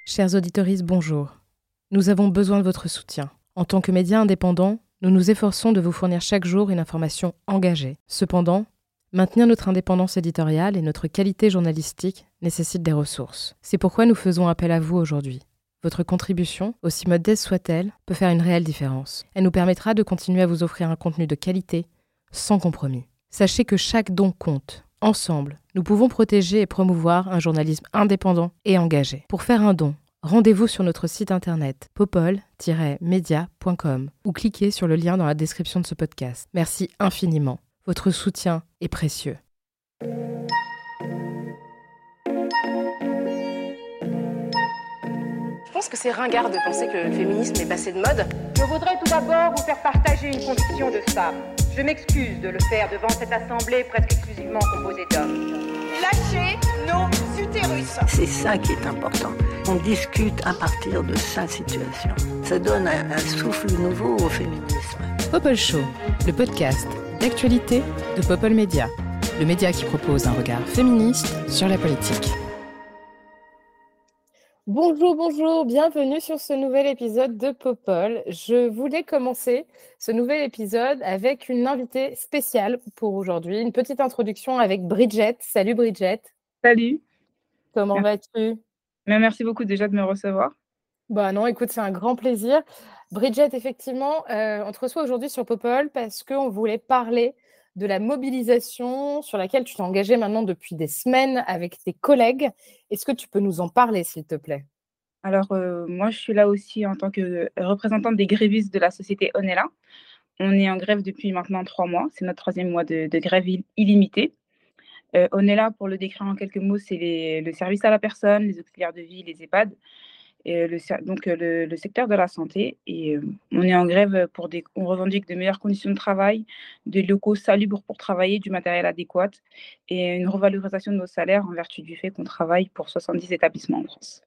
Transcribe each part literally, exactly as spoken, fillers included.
Chers auditoristes, bonjour. Nous avons besoin de votre soutien. En tant que médias indépendants, nous nous efforçons de vous fournir chaque jour une information engagée. Cependant, maintenir notre indépendance éditoriale et notre qualité journalistique nécessitent des ressources. C'est pourquoi nous faisons appel à vous aujourd'hui. Votre contribution, aussi modeste soit-elle, peut faire une réelle différence. Elle nous permettra de continuer à vous offrir un contenu de qualité, sans compromis. Sachez que chaque don compte. Ensemble, nous pouvons protéger et promouvoir un journalisme indépendant et engagé. Pour faire un don, rendez-vous sur notre site internet popol tiret media point com ou cliquez sur le lien dans la description de ce podcast. Merci infiniment. Votre soutien est précieux. Je pense que c'est ringard de penser que le féminisme est passé de mode. Je voudrais tout d'abord vous faire partager une conviction de femme. Je m'excuse de le faire devant cette assemblée presque exclusivement composée d'hommes. Lâchez nos utérus. C'est ça qui est important. On discute à partir de sa situation. Ça donne un, un souffle nouveau au féminisme. Popol Show, le podcast d'actualité de Popol Media, le média qui propose un regard féministe sur la politique. Bonjour, bonjour, bienvenue sur ce nouvel épisode de Popol. Je voulais commencer ce nouvel épisode avec une invitée spéciale pour aujourd'hui, une petite introduction avec Bridget. Salut Bridget. Salut. Comment Merci. vas-tu? Mais merci beaucoup déjà de me recevoir. Bah non, écoute, c'est un grand plaisir. Bridget, effectivement, euh, on te reçoit aujourd'hui sur Popol parce qu'on voulait parler de la mobilisation sur laquelle tu t'es engagée maintenant depuis des semaines avec tes collègues. Est-ce que tu peux nous en parler, s'il te plaît? Alors, euh, moi, je suis là aussi en tant que représentante des grévistes de la société Onella. On est en grève depuis maintenant trois mois. C'est notre troisième mois de, de grève il- illimitée. Euh, Onella, pour le décrire en quelques mots, c'est les- le service à la personne, les auxiliaires de vie, les EHPAD, et le, ser- donc euh, le, le secteur de la santé. Et euh, on est en grève pour des, on revendique de meilleures conditions de travail, des locaux salubres pour travailler, du matériel adéquat et une revalorisation de nos salaires en vertu du fait qu'on travaille pour soixante-dix établissements en France.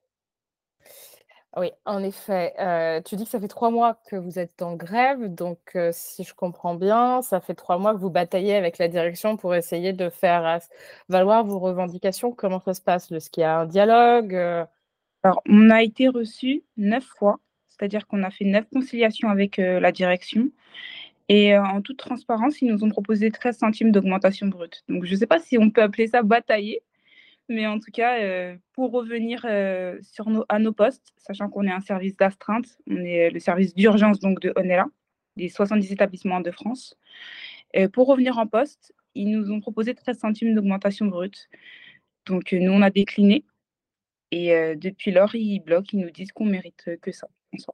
Oui, en effet. Euh, tu dis que ça fait trois mois que vous êtes en grève, donc euh, si je comprends bien, ça fait trois mois que vous bataillez avec la direction pour essayer de faire euh, valoir vos revendications. Comment ça se passe? Est-ce qu'il y a un dialogue? euh, Alors, on a été reçu neuf fois, c'est-à-dire qu'on a fait neuf conciliations avec euh, la direction. Et euh, en toute transparence, ils nous ont proposé treize centimes d'augmentation brute. Donc, je ne sais pas si on peut appeler ça batailler, mais en tout cas, euh, pour revenir euh, sur nos, à nos postes, sachant qu'on est un service d'astreinte, on est le service d'urgence donc de Onella, des soixante-dix établissements de France. Euh, pour revenir en poste, ils nous ont proposé treize centimes d'augmentation brute. Donc, euh, nous, on a décliné. Et euh, depuis lors, ils bloquent, ils nous disent qu'on mérite euh, que ça. En soi.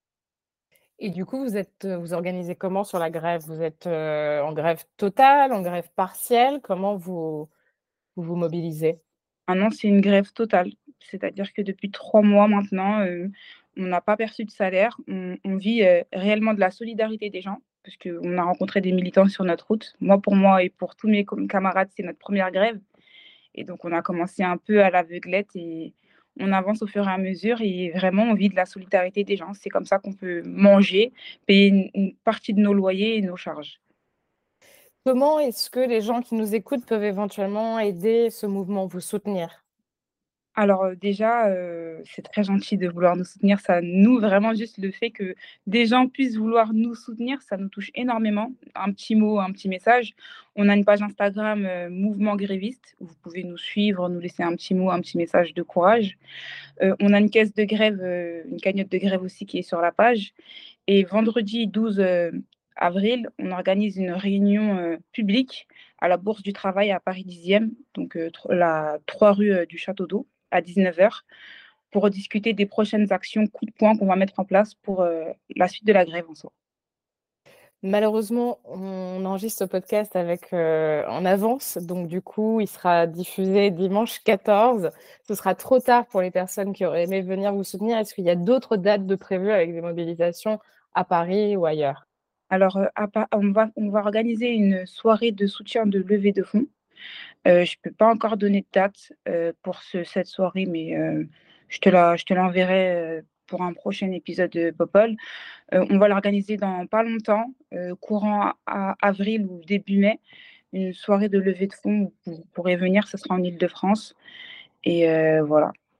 Et du coup, vous êtes, euh, vous organisez comment sur la grève? Vous êtes euh, en grève totale, en grève partielle? Comment vous vous, vous mobilisez? Ah non, c'est une grève totale. C'est-à-dire que depuis trois mois maintenant, euh, on n'a pas perçu de salaire. On, on vit euh, réellement de la solidarité des gens, parce qu'on a rencontré des militants sur notre route. Moi, pour moi et pour tous mes com- camarades, c'est notre première grève. Et donc, on a commencé un peu à l'aveuglette et on avance au fur et à mesure. Et vraiment, on vit de la solidarité des gens. C'est comme ça qu'on peut manger, payer une, une partie de nos loyers et nos charges. Comment est-ce que les gens qui nous écoutent peuvent éventuellement aider ce mouvement, vous soutenir? Alors euh, déjà, euh, c'est très gentil de vouloir nous soutenir. Ça nous, vraiment, juste le fait que des gens puissent vouloir nous soutenir, ça nous touche énormément. Un petit mot, un petit message. On a une page Instagram, euh, Mouvement Gréviste, où vous pouvez nous suivre, nous laisser un petit mot, un petit message de courage. Euh, on a une caisse de grève, euh, une cagnotte de grève aussi qui est sur la page. Et vendredi douze euh, avril, on organise une réunion euh, publique à la Bourse du Travail à Paris dixième, donc euh, tro- la trois rue euh, du Château d'Eau, à dix-neuf heures, pour discuter des prochaines actions coup de poing qu'on va mettre en place pour euh, la suite de la grève en soi. Malheureusement, on enregistre ce podcast avec, euh, en avance, donc du coup, il sera diffusé dimanche quatorze. Ce sera trop tard pour les personnes qui auraient aimé venir vous soutenir. Est-ce qu'il y a d'autres dates de prévues avec des mobilisations à Paris ou ailleurs? Alors, euh, à Pa- on va, on va organiser une soirée de soutien de levée de fonds. Euh, je ne peux pas encore donner de date euh, pour ce- cette soirée, mais euh, je te la, je te l'enverrai euh, pour un prochain épisode de Popol. Euh, on va l'organiser dans pas longtemps, euh, courant à avril ou début mai, une soirée de levée de fonds où vous pourrez venir, ce sera en Île-de-France. Et euh, voilà.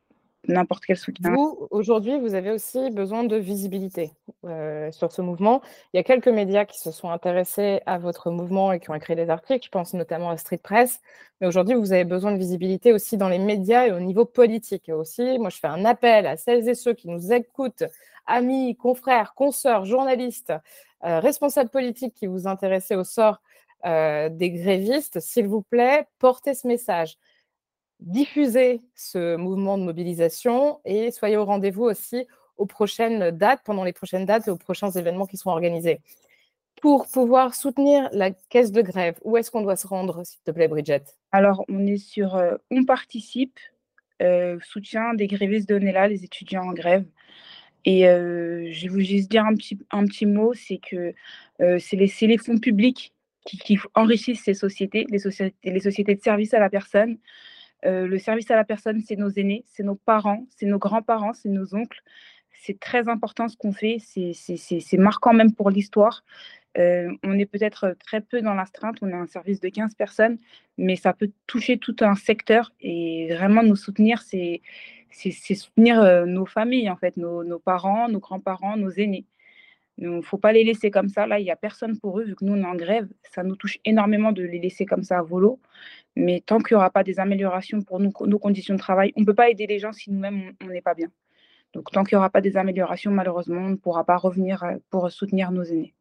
n'importe quel soutien. Vous, aujourd'hui, vous avez aussi besoin de visibilité euh, sur ce mouvement. Il y a quelques médias qui se sont intéressés à votre mouvement et qui ont écrit des articles, je pense notamment à Street Press. Mais aujourd'hui, vous avez besoin de visibilité aussi dans les médias et au niveau politique. Et aussi, moi, je fais un appel à celles et ceux qui nous écoutent, amis, confrères, consoeurs, journalistes, euh, responsables politiques qui vous intéressez au sort euh, des grévistes. S'il vous plaît, portez ce message. Diffusez ce mouvement de mobilisation et soyez au rendez-vous aussi aux prochaines dates, pendant les prochaines dates et aux prochains événements qui seront organisés. Pour pouvoir soutenir la caisse de grève, où est-ce qu'on doit se rendre, s'il te plaît, Bridget? Alors, on est sur euh, On participe, euh, soutien des grévistes de Nella, les étudiants en grève. Et euh, je vais vous juste dire un petit, un petit mot, c'est que euh, c'est les, c'est les fonds publics qui, qui enrichissent ces sociétés, les sociétés, les sociétés de service à la personne. Euh, le service à la personne, c'est nos aînés, c'est nos parents, c'est nos grands-parents, c'est nos oncles. C'est très important ce qu'on fait, c'est, c'est, c'est, c'est marquant même pour l'histoire. Euh, on est peut-être très peu dans l'astreinte, on a un service de quinze personnes, mais ça peut toucher tout un secteur et vraiment nous soutenir, c'est, c'est, c'est soutenir euh, nos familles, en fait, nos, nos parents, nos grands-parents, nos aînés. Il ne faut pas les laisser comme ça. Là, il n'y a personne pour eux, vu que nous, on est en grève. Ça nous touche énormément de les laisser comme ça à volo. Mais tant qu'il n'y aura pas des améliorations pour nous, nos conditions de travail, on ne peut pas aider les gens si nous-mêmes, on n'est pas bien. Donc, tant qu'il n'y aura pas des améliorations, malheureusement, on ne pourra pas revenir pour soutenir nos aînés.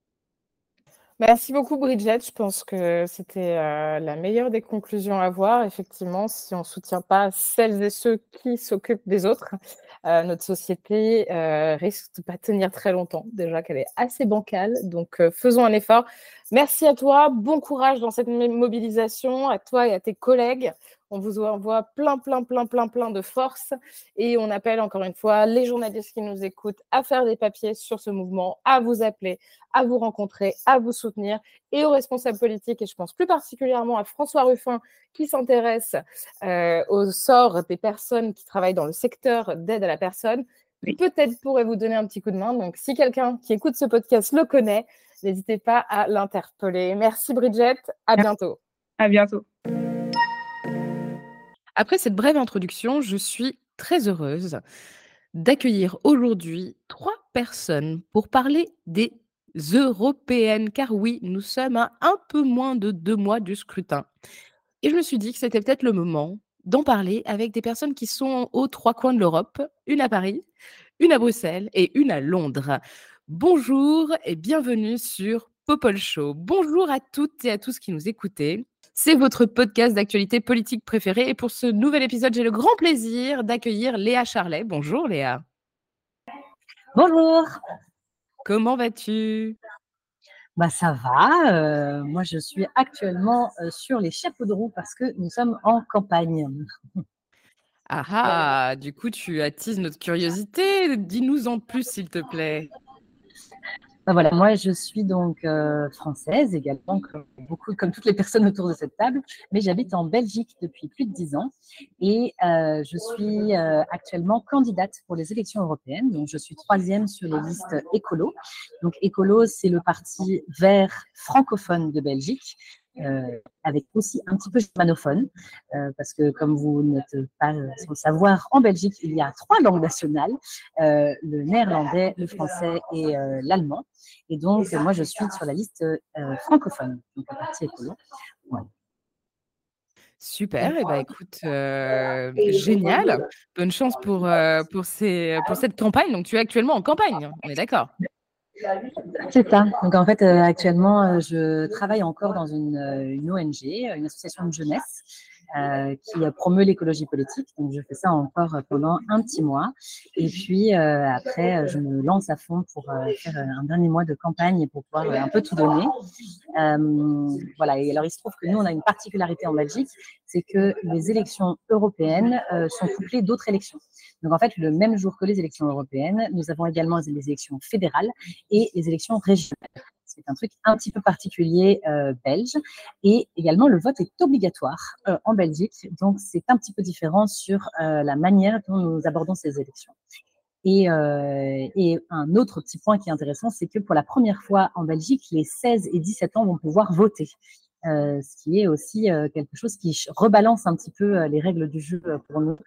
Merci beaucoup, Bridget. Je pense que c'était euh, la meilleure des conclusions à avoir. Effectivement, si on ne soutient pas celles et ceux qui s'occupent des autres, euh, notre société euh, risque de ne pas tenir très longtemps. Déjà qu'elle est assez bancale, donc euh, faisons un effort. Merci à toi. Bon courage dans cette mobilisation, à toi et à tes collègues. On vous envoie plein, plein, plein, plein, plein de force. Et on appelle encore une fois les journalistes qui nous écoutent à faire des papiers sur ce mouvement, à vous appeler, à vous rencontrer, à vous soutenir, et aux responsables politiques, et je pense plus particulièrement à François Ruffin, qui s'intéresse euh, au sort des personnes qui travaillent dans le secteur d'aide à la personne. Oui. Peut-être pourrait vous donner un petit coup de main. Donc, si quelqu'un qui écoute ce podcast le connaît, n'hésitez pas à l'interpeller. Merci Bridget, à bientôt. À bientôt. Après cette brève introduction, je suis très heureuse d'accueillir aujourd'hui trois personnes pour parler des européennes, car oui, nous sommes à un peu moins de deux mois du scrutin. Et je me suis dit que c'était peut-être le moment d'en parler avec des personnes qui sont aux trois coins de l'Europe, une à Paris, une à Bruxelles et une à Londres. Bonjour et bienvenue sur Popol Show. Bonjour à toutes et à tous qui nous écoutez. C'est votre podcast d'actualité politique préféré. Et pour ce nouvel épisode, j'ai le grand plaisir d'accueillir Léa Charlet. Bonjour Léa. Bonjour. Comment vas-tu ? Bah ça va. Euh, moi, je suis actuellement euh, sur les chapeaux de roue parce que nous sommes en campagne. Ah ah, du coup, tu attises notre curiosité. Dis-nous en plus, s'il te plaît. Ben voilà, moi je suis donc euh, française également, comme, beaucoup, comme toutes les personnes autour de cette table, mais j'habite en Belgique depuis plus de dix ans et euh, je suis euh, actuellement candidate pour les élections européennes. Donc je suis troisième sur les listes Écolo. Donc Écolo, c'est le parti vert francophone de Belgique. Euh, avec aussi un petit peu germanophone, euh, parce que comme vous n'êtes pas sans le savoir, en Belgique, il y a trois langues nationales, euh, le néerlandais, le français et euh, l'allemand. Et donc, moi, je suis sur la liste euh, francophone, donc le parti écolo. Ouais. Super, et eh ben, écoute, euh, génial. Bonne chance pour, euh, pour, ces, pour cette campagne. Donc, tu es actuellement en campagne, on est d'accord ? C'est ça. Donc en fait, euh, actuellement, euh, je travaille encore dans une, une O N G, une association de jeunesse euh, qui promeut l'écologie politique. Donc je fais ça encore pendant un petit mois. Et puis euh, après, je me lance à fond pour euh, faire un dernier mois de campagne et pour pouvoir euh, un peu tout donner. Euh, voilà. Et alors il se trouve que nous, on a une particularité en Belgique, c'est que les élections européennes euh, sont couplées d'autres élections. Donc en fait, le même jour que les élections européennes, nous avons également les élections fédérales et les élections régionales. C'est un truc un petit peu particulier euh, belge. Et également, le vote est obligatoire euh, en Belgique. Donc, c'est un petit peu différent sur euh, la manière dont nous abordons ces élections. Et, euh, et un autre petit point qui est intéressant, c'est que pour la première fois en Belgique, les seize et dix-sept ans vont pouvoir voter. Euh, ce qui est aussi euh, quelque chose qui rebalance un petit peu euh, les règles du jeu euh, pour nous.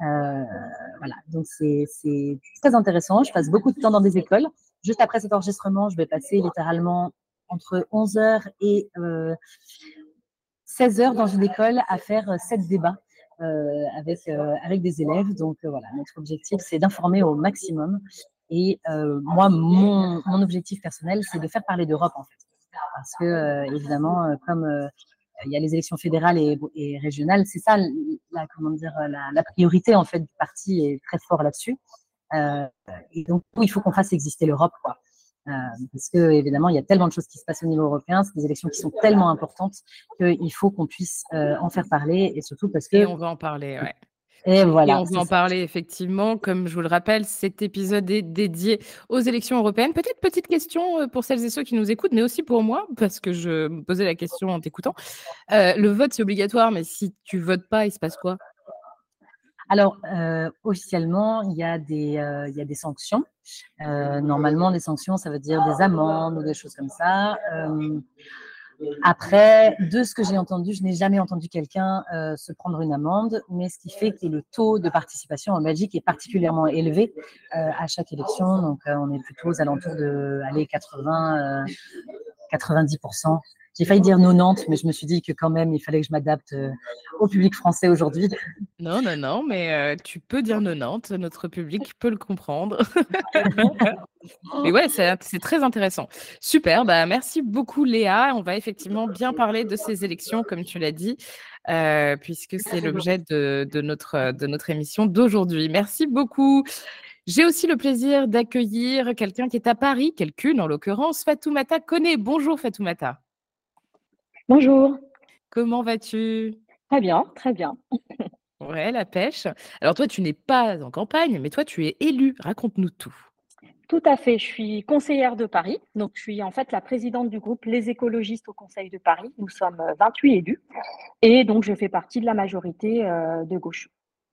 Euh, voilà, donc c'est c'est très intéressant. Je passe beaucoup de temps dans des écoles. Juste après cet enregistrement, je vais passer littéralement entre onze heures et euh, seize heures dans une école à faire sept débats euh, avec, euh, avec des élèves. Donc euh, voilà, notre objectif, c'est d'informer au maximum. Et euh, moi, mon, mon objectif personnel, c'est de faire parler d'Europe, en fait. Parce que, euh, évidemment, euh, comme euh, il y a les élections fédérales et, et régionales, c'est ça, la, comment dire, la, la priorité, en fait, du parti est très fort là-dessus. Euh, et donc, il faut qu'on fasse exister l'Europe, quoi. Euh, parce que, évidemment, il y a tellement de choses qui se passent au niveau européen, c'est des élections qui sont tellement importantes qu'il faut qu'on puisse euh, en faire parler, et surtout parce que... Et on va en parler, ouais. Et voilà. Et on va en ça. parler effectivement. Comme je vous le rappelle, cet épisode est dédié aux élections européennes. Peut-être petite question pour celles et ceux qui nous écoutent, mais aussi pour moi, parce que je me posais la question en t'écoutant. Euh, le vote, c'est obligatoire, mais si tu votes pas, il se passe quoi? Alors, euh, officiellement, il y a des, euh, il y a des sanctions. Euh, normalement, des sanctions, ça veut dire des amendes ou des choses comme ça. Euh, Après, de ce que j'ai entendu, je n'ai jamais entendu quelqu'un euh, se prendre une amende, mais ce qui fait que le taux de participation en Belgique est particulièrement élevé euh, à chaque élection. Donc, euh, on est plutôt aux alentours de allez, quatre-vingts, euh, quatre-vingt-dix pour cent. J'ai failli dire quatre-vingt-dix, mais je me suis dit que quand même, il fallait que je m'adapte euh, au public français aujourd'hui. Non, non, non, mais euh, tu peux dire quatre-vingt-dix, notre public peut le comprendre. Mais ouais, c'est c'est très intéressant. Super, bah merci beaucoup Léa. On va effectivement bien parler de ces élections, comme tu l'as dit, euh, puisque c'est l'objet de, de, notre, de notre émission d'aujourd'hui. Merci beaucoup. J'ai aussi le plaisir d'accueillir quelqu'un qui est à Paris, quelqu'une en l'occurrence, Fatoumata Koné. Bonjour Fatoumata. Bonjour. Comment vas-tu? Très bien, très bien. Ouais, la pêche. Alors toi, tu n'es pas en campagne, mais toi, tu es élue. Raconte-nous tout. Tout à fait. Je suis conseillère de Paris. Donc, je suis en fait la présidente du groupe Les Écologistes au Conseil de Paris. Nous sommes vingt-huit élus. Et donc, je fais partie de la majorité euh, de gauche.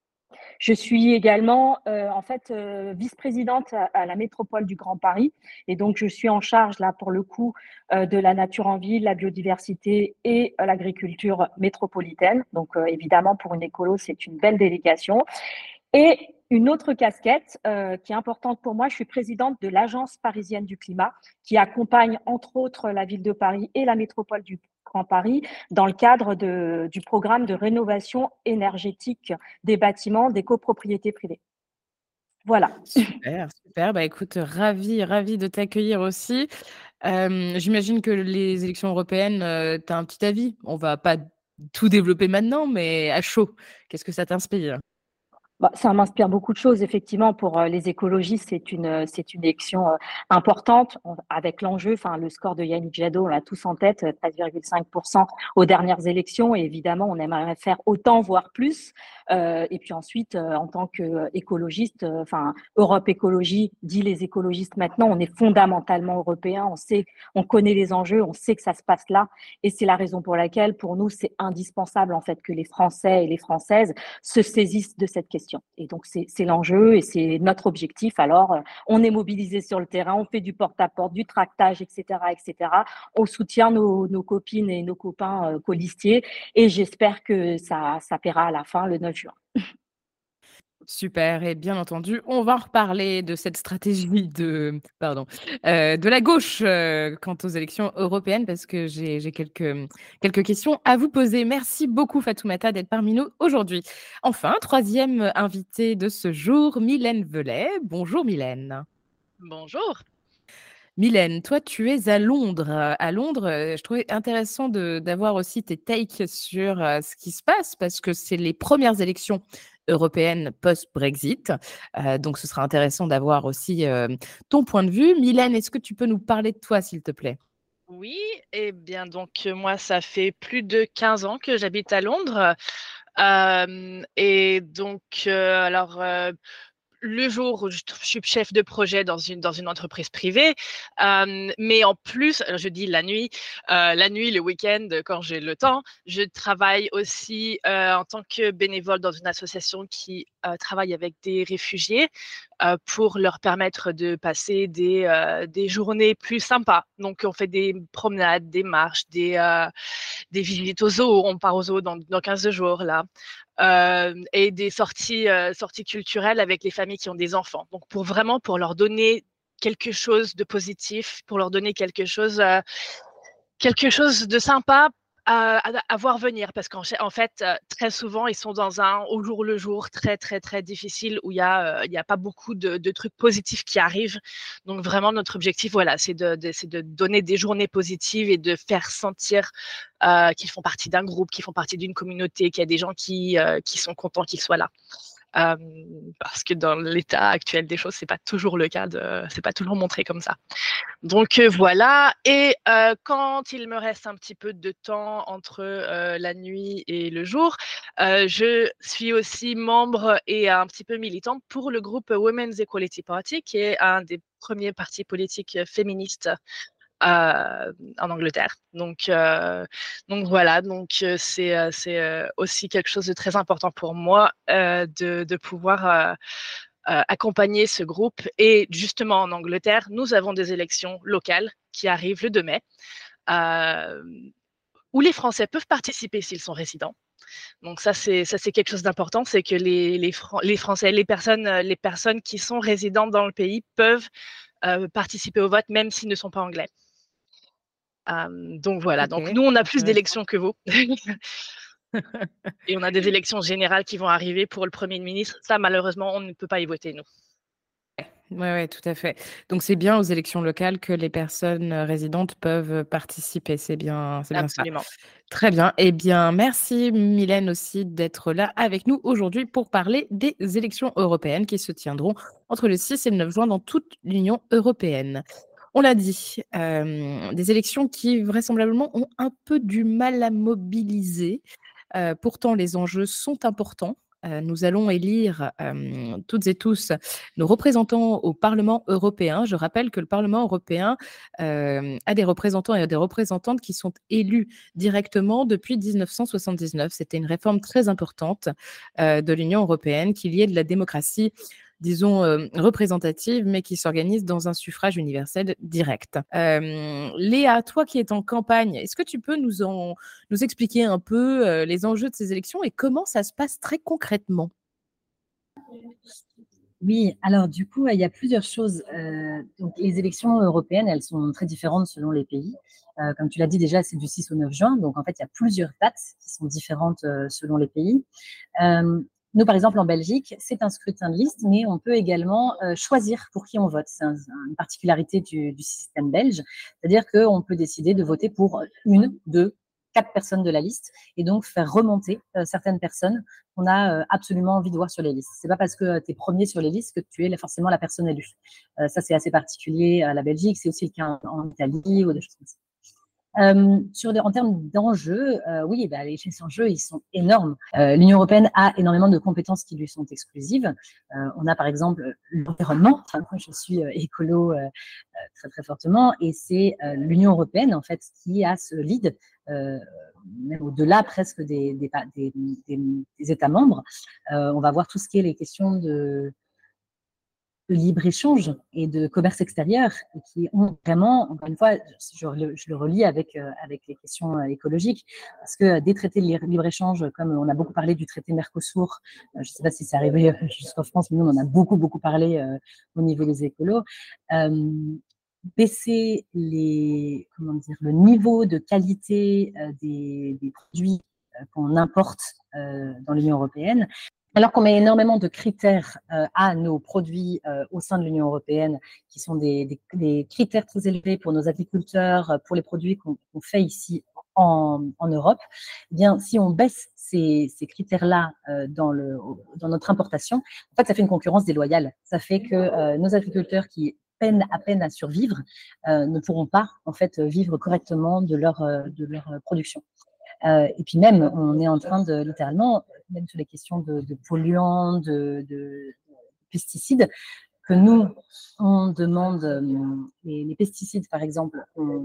Je suis également euh, en fait euh, vice-présidente à, à la métropole du Grand Paris. Et donc, je suis en charge, là, pour le coup, euh, de la nature en ville, la biodiversité et euh, l'agriculture métropolitaine. Donc, euh, évidemment, pour une écolo, c'est une belle délégation. Et une autre casquette euh, qui est importante pour moi, je suis présidente de l'Agence parisienne du climat qui accompagne entre autres la ville de Paris et la métropole du Grand Paris dans le cadre de, du programme de rénovation énergétique des bâtiments des copropriétés privées. Voilà. Super, super. Bah écoute, ravi, ravi de t'accueillir aussi. Euh, J'imagine que les élections européennes, euh, tu as un petit avis. On va pas tout développer maintenant, mais à chaud, qu'est-ce que ça t'inspire? Bah, ça m'inspire beaucoup de choses, effectivement. Pour euh, les écologistes, c'est une, c'est une élection euh, importante on, avec l'enjeu, enfin, le score de Yannick Jadot, on l'a tous en tête, treize virgule cinq pour cent aux dernières élections. Et évidemment, on aimerait faire autant, voire plus. Euh, et puis ensuite, euh, en tant qu'écologiste, euh, enfin, Europe Écologie dit les écologistes maintenant, on est fondamentalement européens, on sait, on connaît les enjeux, on sait que ça se passe là. Et c'est la raison pour laquelle, pour nous, c'est indispensable, en fait, que les Français et les Françaises se saisissent de cette question. Et donc, c'est, c'est l'enjeu et c'est notre objectif. Alors, euh, on est mobilisé sur le terrain, on fait du porte-à-porte, du tractage, et cetera, et cetera. On soutient nos, nos copines et nos copains euh, colistiers et j'espère que ça, ça paiera à la fin le neuf juin. Super, et bien entendu, on va reparler de cette stratégie de, pardon, euh, de la gauche euh, quant aux élections européennes, parce que j'ai, j'ai quelques, quelques questions à vous poser. Merci beaucoup Fatoumata d'être parmi nous aujourd'hui. Enfin, troisième invitée de ce jour, Mylène Velay. Bonjour Mylène. Bonjour. Mylène, toi, tu es à Londres. À Londres, euh, je trouvais intéressant de, d'avoir aussi tes takes sur euh, ce qui se passe, parce que c'est les premières élections européenne post-Brexit. Euh, donc, ce sera intéressant d'avoir aussi euh, ton point de vue. Mylène, est-ce que tu peux nous parler de toi, s'il te plaît? Oui, eh bien, donc, moi, ça fait plus de quinze ans que j'habite à Londres. Euh, et donc, euh, alors... Euh, le jour où je, je suis chef de projet dans une, dans une entreprise privée, euh, mais en plus, alors je dis la nuit, euh, la nuit, le week-end, quand j'ai le temps, je travaille aussi euh, en tant que bénévole dans une association qui euh, travaille avec des réfugiés euh, pour leur permettre de passer des, euh, des journées plus sympas. Donc, on fait des promenades, des marches, des, euh, des visites aux zoos. On part aux zoos dans, dans quinze jours, là. Euh, et des sorties, euh, sorties culturelles avec les familles qui ont des enfants. Donc, pour vraiment, pour leur donner quelque chose de positif, pour leur donner quelque chose, euh, quelque chose de sympa à, à, à voir venir. Parce qu'en en fait, euh, très souvent, ils sont dans un au jour le jour très, très, très difficile où il n'y a, euh, il y a pas beaucoup de, de trucs positifs qui arrivent. Donc, vraiment, notre objectif, voilà, c'est de, de, c'est de donner des journées positives et de faire sentir euh, qu'ils font partie d'un groupe, qu'ils font partie d'une communauté, qu'il y a des gens qui, euh, qui sont contents qu'ils soient là. Euh, parce que dans l'état actuel des choses, c'est pas toujours le cas, de, c'est pas toujours montré comme ça. Donc euh, voilà. Et euh, quand il me reste un petit peu de temps entre euh, la nuit et le jour, euh, je suis aussi membre et un petit peu militante pour le groupe Women's Equality Party, qui est un des premiers partis politiques féministes Euh, en Angleterre. Donc, euh, donc voilà, donc euh, c'est euh, c'est euh, aussi quelque chose de très important pour moi euh, de, de pouvoir euh, euh, accompagner ce groupe. Et justement, en Angleterre, nous avons des élections locales qui arrivent le deux mai, euh, où les Français peuvent participer s'ils sont résidents. Donc ça, c'est ça, c'est quelque chose d'important, c'est que les, les, Fran- les Français, les personnes, les personnes qui sont résidentes dans le pays peuvent euh, participer au vote, même s'ils ne sont pas anglais. Euh, donc voilà, Ok, donc nous on a plus intéressant. d'élections que vous. Et on a des élections générales qui vont arriver pour le Premier ministre. Ça, malheureusement, on ne peut pas y voter, nous. Oui, ouais, tout à fait. Donc c'est bien aux élections locales que les personnes euh, résidentes peuvent participer. C'est bien, c'est bien ça. Absolument. Très bien. Eh bien, merci Mylène aussi d'être là avec nous aujourd'hui pour parler des élections européennes qui se tiendront entre le six et le neuf juin dans toute l'Union européenne. On l'a dit, euh, des élections qui vraisemblablement ont un peu du mal à mobiliser. Euh, pourtant, les enjeux sont importants. Euh, nous allons élire euh, toutes et tous nos représentants au Parlement européen. Je rappelle que le Parlement européen euh, a des représentants et des représentantes qui sont élus directement depuis dix-neuf cent soixante-dix-neuf. C'était une réforme très importante euh, de l'Union européenne qui liait de la démocratie, disons, euh, représentative, mais qui s'organise dans un suffrage universel direct. Euh, Léa, toi qui es en campagne, est-ce que tu peux nous, en, nous expliquer un peu euh, les enjeux de ces élections et comment ça se passe très concrètement? Oui, alors du coup, il y a plusieurs choses. Euh, donc, les élections européennes, elles sont très différentes selon les pays. Euh, comme tu l'as dit déjà, c'est du six au neuf juin. Donc, en fait, il y a plusieurs dates qui sont différentes euh, selon les pays. Euh, Nous, par exemple, en Belgique, c'est un scrutin de liste, mais on peut également euh, choisir pour qui on vote. C'est un, une particularité du, du système belge. C'est-à-dire qu'on peut décider de voter pour une, deux, quatre personnes de la liste et donc faire remonter euh, certaines personnes qu'on a euh, absolument envie de voir sur les listes. C'est pas parce que tu es premier sur les listes que tu es forcément la personne élue. Euh, ça, c'est assez particulier à la Belgique. C'est aussi le cas en, en Italie ou des choses comme ça. Euh, sur des, en termes d'enjeux, euh, oui, bah, les enjeux, ils sont énormes. Euh, L'Union européenne a énormément de compétences qui lui sont exclusives. Euh, on a par exemple l'environnement. Enfin, moi, je suis euh, écolo euh, très très fortement, et c'est euh, l'Union européenne en fait qui a ce lead, euh, même au-delà presque des, des, des, des, des États membres. Euh, on va voir tout ce qui est les questions de de libre-échange et de commerce extérieur, et qui ont vraiment, encore une fois, je le, je le relie avec, euh, avec les questions euh, écologiques, parce que des traités de libre-échange, comme on a beaucoup parlé du traité Mercosur, euh, je ne sais pas si c'est arrivé jusqu'en France, mais nous, on en a beaucoup, beaucoup parlé euh, au niveau des écolos, euh, baisser les, comment dire, le niveau de qualité euh, des, des produits euh, qu'on importe euh, dans l'Union européenne, alors qu'on met énormément de critères euh, à nos produits euh, au sein de l'Union européenne, qui sont des, des, des critères très élevés pour nos agriculteurs, pour les produits qu'on qu'on fait ici en, en Europe, eh bien, si on baisse ces, ces critères-là euh, dans, le, dans notre importation, en fait, ça fait une concurrence déloyale. Ça fait que euh, nos agriculteurs qui peinent à peine à survivre euh, ne pourront pas, en fait, vivre correctement de leur, de leur production. Euh, et puis même, on est en train de, littéralement, même sur les questions de, de polluants, de, de, de pesticides, que nous, on demande, euh, les, les pesticides, par exemple, on,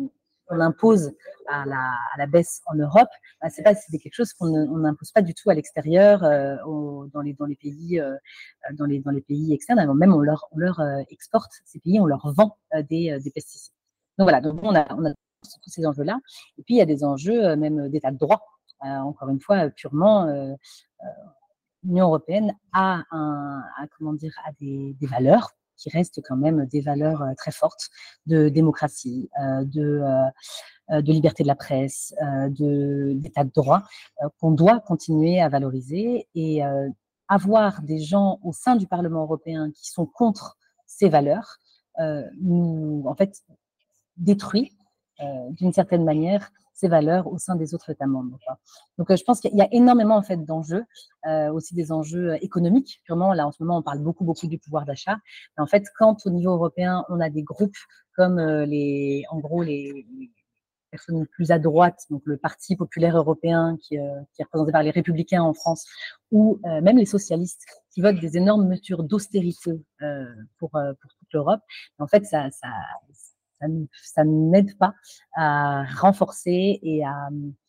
qu'on impose à la, à la baisse en Europe, bah, c'est pas c'est quelque chose qu'on n'impose pas du tout à l'extérieur, euh, au, dans les dans les pays euh, dans les dans les pays externes. Même on leur on leur euh, exporte ces pays, on leur vend euh, des euh, des pesticides. Donc voilà, donc on a on a tous ces enjeux-là. Et puis il y a des enjeux euh, même d'état de droit. Euh, encore une fois, purement euh, euh, l'Union européenne a un a, comment dire a des, des valeurs qui restent quand même des valeurs euh, très fortes de démocratie, euh, de euh, de liberté de la presse, euh, de d'état de droit euh, qu'on doit continuer à valoriser et euh, avoir des gens au sein du Parlement européen qui sont contre ces valeurs euh, nous en fait détruit euh, d'une certaine manière ces valeurs au sein des autres États membres. Donc, euh, je pense qu'il y a énormément en fait d'enjeux, euh, aussi des enjeux économiques. Purement, là, en ce moment, on parle beaucoup, beaucoup du pouvoir d'achat. Mais en fait, quand au niveau européen, on a des groupes comme euh, les, en gros, les, les personnes les plus à droite, donc le Parti populaire européen qui, euh, qui est représenté par les Républicains en France, ou euh, même les socialistes qui votent des énormes mesures d'austérité euh, pour, euh, pour toute l'Europe, en fait, ça, ça ça, ça n'aide pas à renforcer et à,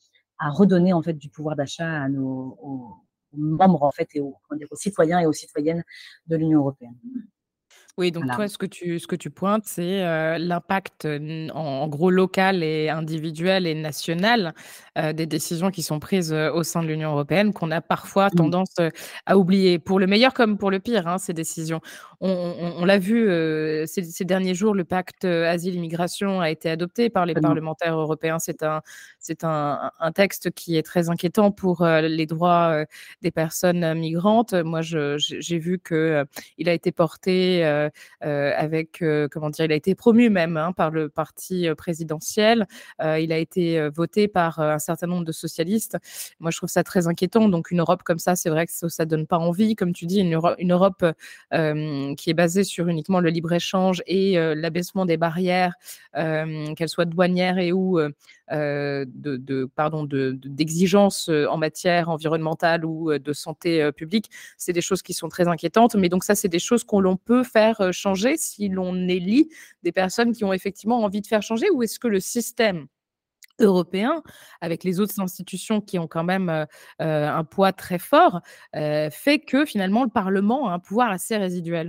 à redonner en fait du pouvoir d'achat à nos aux, aux membres en fait et aux, comment dire, aux citoyens et aux citoyennes de l'Union européenne. Oui, donc Voilà. toi, ce que tu ce que tu pointes, c'est, heu, l'impact, n en en gros local et individuel et national, heu, des décisions qui sont prises, heu, au sein de l'Union européenne, qu'on a parfois Mmh. tendance, heu, à oublier. Pour le meilleur comme pour le pire, hein, ces décisions. On on on l'a vu, heu, ces ces derniers jours, le pacte, heu, asile-immigration a été adopté par les Absolument. parlementaires européens. C'est un c'est un un texte qui est très inquiétant pour, heu, les droits, heu, des personnes, heu, migrantes. Moi, je j'ai j'ai vu que, heu, il a été porté, heu heu, avec, heu, comment dire? Il a été promu même, hein, par le parti, heu, présidentiel. Heu, il a été, heu, voté par, heu, un certain nombre de socialistes. Moi, je trouve ça très inquiétant. Donc une Europe comme ça, c'est vrai que ça ça donne pas envie. Comme tu dis, une Euro une Europe, hem, qui est basée sur uniquement le libre-échange et heu, l'abaissement des barrières, hem, qu'elles soient douanières et ou, heu heu, de de pardon, de de d'exigences, heu, en matière environnementale ou, heu, de santé, heu, publique. C'est des choses qui sont très inquiétantes. Mais donc ça, c'est des choses qu'on l'on peut faire, heu, changer si l'on élit des personnes qui ont effectivement envie de faire changer? Ou est-ce que le système européen, avec les autres institutions qui ont quand même, heu heu, un poids très fort, heu, fait que finalement le Parlement a un pouvoir assez résiduel?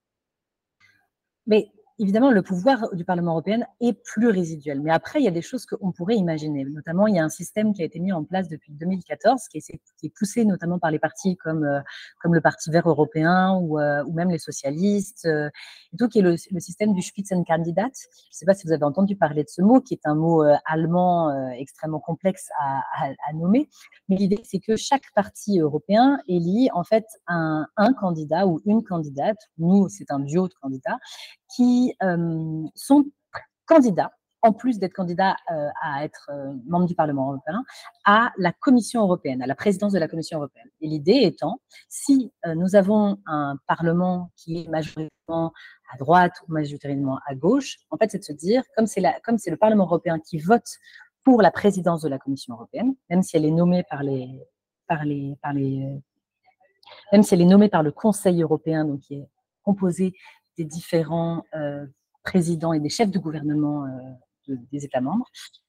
Mais évidemment, le pouvoir du Parlement européen est plus résiduel. Mais après, il y a des choses qu'on pourrait imaginer. Notamment, il y a un système qui a été mis en place depuis deux mille quatorze, qui est, qui est poussé notamment par les partis comme, euh, comme le Parti vert européen ou, euh, ou même les socialistes, euh, et tout, qui est le, le système du Spitzenkandidat. Je ne sais pas si vous avez entendu parler de ce mot, qui est un mot euh, allemand euh, extrêmement complexe à, à, à nommer. Mais l'idée, c'est que chaque parti européen élit en fait un, un candidat ou une candidate. Nous, c'est un duo de candidats qui euh, sont candidats, en plus d'être candidats euh, à être euh, membres du Parlement européen, à la Commission européenne, à la présidence de la Commission européenne. Et l'idée étant, si euh, nous avons un Parlement qui est majoritairement à droite ou majoritairement à gauche, en fait, c'est de se dire, comme c'est la, comme c'est le Parlement européen qui vote pour la présidence de la Commission européenne, même si elle est nommée par les, par les, par les, même si elle est nommée par le Conseil européen, donc qui est composé des différents euh, présidents et des chefs de gouvernement euh, de, des États membres.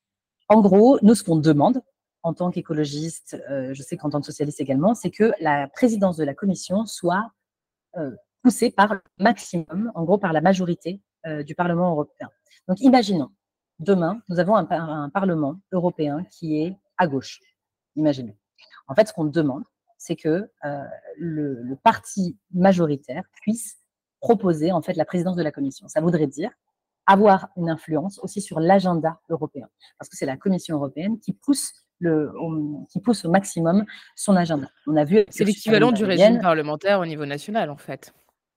En gros, nous, ce qu'on demande en tant qu'écologiste, euh, je sais qu'en tant que socialiste également, c'est que la présidence de la Commission soit euh, poussée par le maximum, en gros par la majorité euh, du Parlement européen. Donc imaginons, demain, nous avons un, un Parlement européen qui est à gauche. Imaginons. En fait, ce qu'on demande, c'est que euh, le, le parti majoritaire puisse proposer en fait la présidence de la Commission. Ça voudrait dire avoir une influence aussi sur l'agenda européen, parce que c'est la Commission européenne qui pousse le, au, qui pousse au maximum son agenda. On a vu. C'est l'équivalent du régime parlementaire au niveau national, en fait.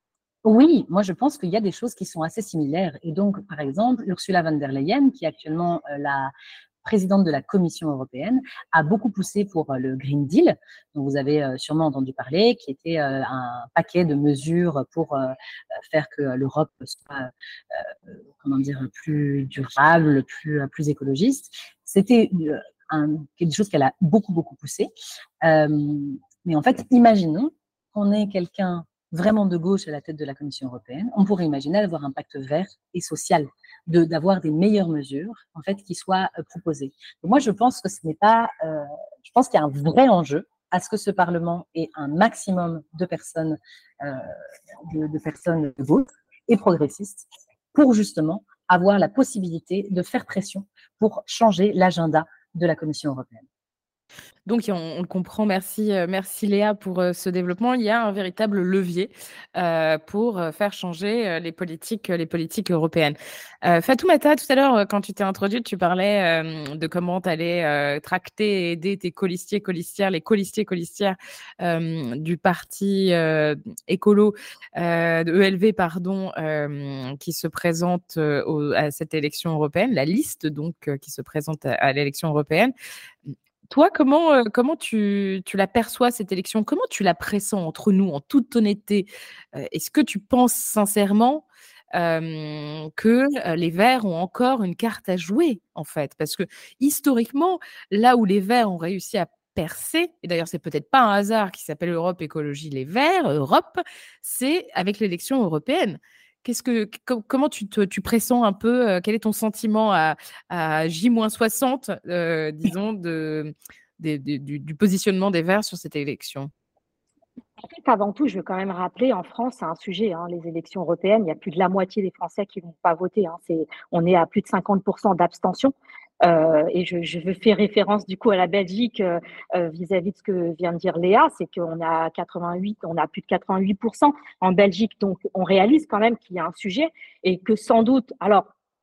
Oui, moi je pense qu'il y a des choses qui sont assez similaires. Et donc, par exemple, Ursula von der Leyen, qui est actuellement euh, la présidente de la Commission européenne, a beaucoup poussé pour euh, le Green Deal, dont vous avez euh, sûrement entendu parler, qui était euh, un paquet de mesures pour euh, faire que l'Europe soit, euh, comment dire, plus durable, plus, plus écologiste. C'était euh, un, quelque chose qu'elle a beaucoup, beaucoup poussé. Euh, mais en fait, imaginons qu'on ait quelqu'un vraiment de gauche à la tête de la Commission européenne, on pourrait imaginer d'avoir un pacte vert et social, de, d'avoir des meilleures mesures en fait, qui soient euh, proposées. Donc moi, je pense que ce n'est pas, euh, je pense qu'il y a un vrai enjeu à ce que ce Parlement ait un maximum de personnes, euh, de, de personnes de gauche et progressistes pour justement avoir la possibilité de faire pression pour changer l'agenda de la Commission européenne. Donc, on, on le comprend. Merci, euh, merci Léa pour euh, ce développement. Il y a un véritable levier euh, pour euh, faire changer euh, les politiques, euh, les politiques européennes. Euh, Fatoumata, tout à l'heure, euh, quand tu t'es introduite, tu parlais euh, de comment tu allais euh, tracter et aider tes colistiers, colistières, les colistiers, colistières euh, du parti euh, écolo, euh, de E L V, pardon, euh, qui se présente euh, au, à cette élection européenne, la liste donc euh, qui se présente à, à l'élection européenne. Toi, comment, euh, comment tu, tu la perçois, cette élection? Comment tu la pressens entre nous, en toute honnêteté? Euh, Est-ce que tu penses sincèrement euh, que euh, les Verts ont encore une carte à jouer, en fait? Parce que historiquement, là où les Verts ont réussi à percer, et d'ailleurs, c'est peut-être pas un hasard qui s'appelle Europe Écologie Les Verts, Europe, c'est avec l'élection européenne. Qu'est-ce que, com- comment tu, te, tu pressens un peu, euh, quel est ton sentiment à, à J soixante, euh, disons, de, de- de- du, du positionnement des Verts sur cette élection? En fait, avant tout, je veux quand même rappeler, en France, c'est un sujet, hein, les élections européennes, il y a plus de la moitié des Français qui ne vont pas voter. Hein, c'est, on est à plus de cinquante pour cent d'abstention. Euh, et je, je veux faire référence du coup à la Belgique euh, euh, vis-à-vis de ce que vient de dire Léa, c'est qu'on a quatre-vingt-huit, on a plus de quatre-vingt-huit pour cent en Belgique, donc on réalise quand même qu'il y a un sujet et que sans doute, alors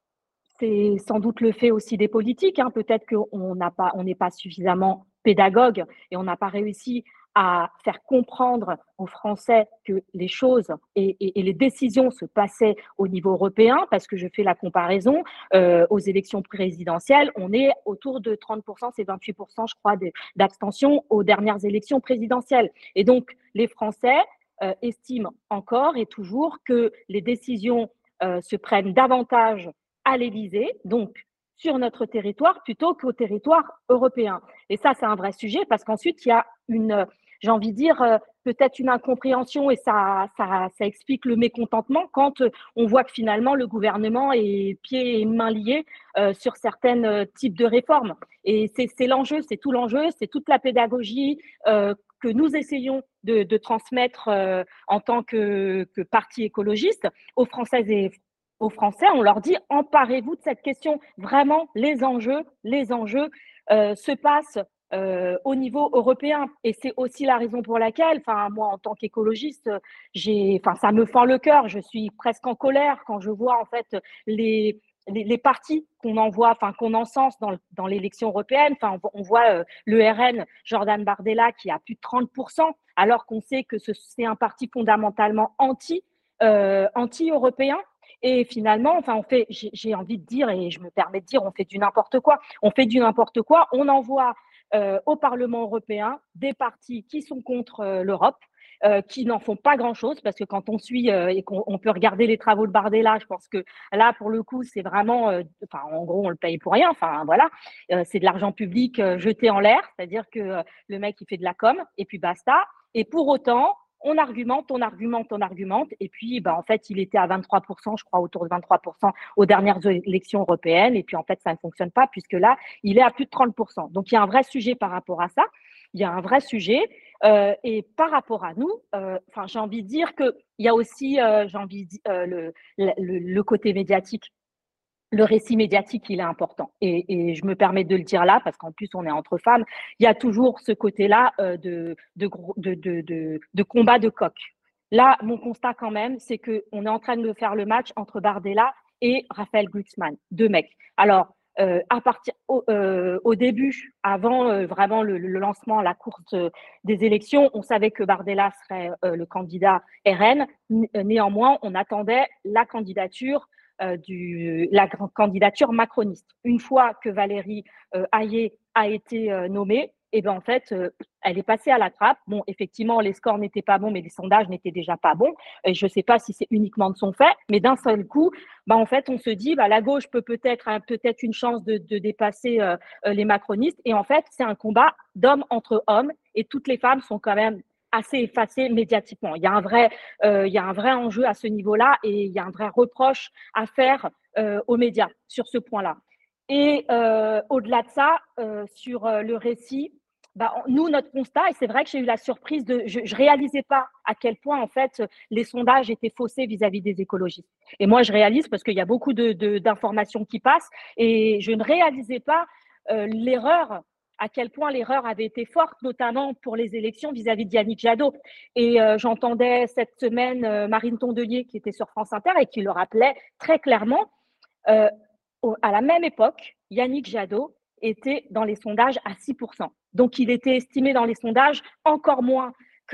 c'est sans doute le fait aussi des politiques, hein, peut-être qu'on n'a pas, on n'est pas suffisamment pédagogue et on n'a pas réussi à faire comprendre aux Français que les choses et, et, et les décisions se passaient au niveau européen, parce que je fais la comparaison, euh, aux élections présidentielles, on est autour de trente pour cent, c'est vingt-huit pour cent, je crois, de, d'abstention aux dernières élections présidentielles. Et donc, les Français euh, estiment encore et toujours que les décisions euh, se prennent davantage à l'Élysée, donc sur notre territoire, plutôt qu'au territoire européen. Et ça, c'est un vrai sujet, parce qu'ensuite, il y a une, j'ai envie de dire, euh, peut-être une incompréhension, et ça, ça, ça explique le mécontentement quand on voit que finalement, le gouvernement est pieds et mains liés euh, sur certains euh, types de réformes. Et c'est, c'est l'enjeu, c'est tout l'enjeu, c'est toute la pédagogie euh, que nous essayons de, de transmettre euh, en tant que, que parti écologiste aux Françaises et aux Français. On leur dit, emparez-vous de cette question. Vraiment, les enjeux, les enjeux euh, se passent euh, au niveau européen. Et c'est aussi la raison pour laquelle, enfin, moi, en tant qu'écologiste, j'ai, enfin, ça me fend le cœur. Je suis presque en colère quand je vois, en fait, les, les, les partis qu'on envoie, enfin, qu'on encense dans, dans l'élection européenne. Enfin, on, on voit euh, le R N, Jordan Bardella, qui a plus de trente pour cent, alors qu'on sait que ce, c'est un parti fondamentalement anti, euh, anti-européen. Et finalement, enfin, on fait, j'ai, j'ai envie de dire, et je me permets de dire, on fait du n'importe quoi. On fait du n'importe quoi. On envoie euh, au Parlement européen des partis qui sont contre euh, l'Europe, euh, qui n'en font pas grand-chose, parce que quand on suit euh, et qu'on on peut regarder les travaux de Bardella, je pense que là, pour le coup, c'est vraiment, euh, enfin, en gros, on le paye pour rien. Enfin, voilà, euh, c'est de l'argent public euh, jeté en l'air, c'est-à-dire que euh, le mec, il fait de la com, et puis basta. Et pour autant, on argumente, on argumente, on argumente. Et puis, bah, en fait, il était à vingt-trois pour cent, je crois, autour de vingt-trois pour cent aux dernières élections européennes. Et puis, en fait, ça ne fonctionne pas puisque là, il est à plus de trente pour cent. Donc, il y a un vrai sujet par rapport à ça. Il y a un vrai sujet. Euh, et par rapport à nous, euh, enfin, j'ai envie de dire qu'il y a aussi, euh, j'ai envie de dire, euh, le, le, le côté médiatique. Le récit médiatique, il est important. Et, et je me permets de le dire là, parce qu'en plus, on est entre femmes. Il y a toujours ce côté-là euh, de, de, de, de, de, de combat de coq. Là, mon constat quand même, c'est qu'on est en train de faire le match entre Bardella et Raphaël Glucksmann, deux mecs. Alors, euh, à partir au, euh, au début, avant euh, vraiment le, le lancement, la course euh, des élections, on savait que Bardella serait euh, le candidat R N. Néanmoins, on attendait la candidature Euh, du, la candidature macroniste. Une fois que Valérie euh, Hayé a été euh, nommée, et ben en fait, euh, elle est passée à la trappe. Bon, effectivement, les scores n'étaient pas bons, mais les sondages n'étaient déjà pas bons. Et je ne sais pas si c'est uniquement de son fait, mais d'un seul coup, ben en fait, on se dit, bah, la gauche peut peut-être a peut-être une chance de, de dépasser euh, les macronistes. Et en fait, c'est un combat d'hommes entre hommes, et toutes les femmes sont quand même assez effacé médiatiquement. Il y a un vrai, euh, il y a un vrai enjeu à ce niveau-là et il y a un vrai reproche à faire euh, aux médias sur ce point-là. Et euh, au-delà de ça, euh, sur euh, le récit, bah, nous, notre constat, et c'est vrai que j'ai eu la surprise de, je ne réalisais pas à quel point, en fait, les sondages étaient faussés vis-à-vis des écologistes. Et moi, je réalise parce qu'il y a beaucoup de, de, d'informations qui passent et je ne réalisais pas euh, l'erreur, à quel point l'erreur avait été forte, notamment pour les élections vis-à-vis de Yannick Jadot. Et euh, j'entendais cette semaine euh, Marine Tondelier qui était sur France Inter et qui le rappelait très clairement. Euh, à la même époque, Yannick Jadot était dans les sondages à six pour cent. Donc, il était estimé dans les sondages encore moins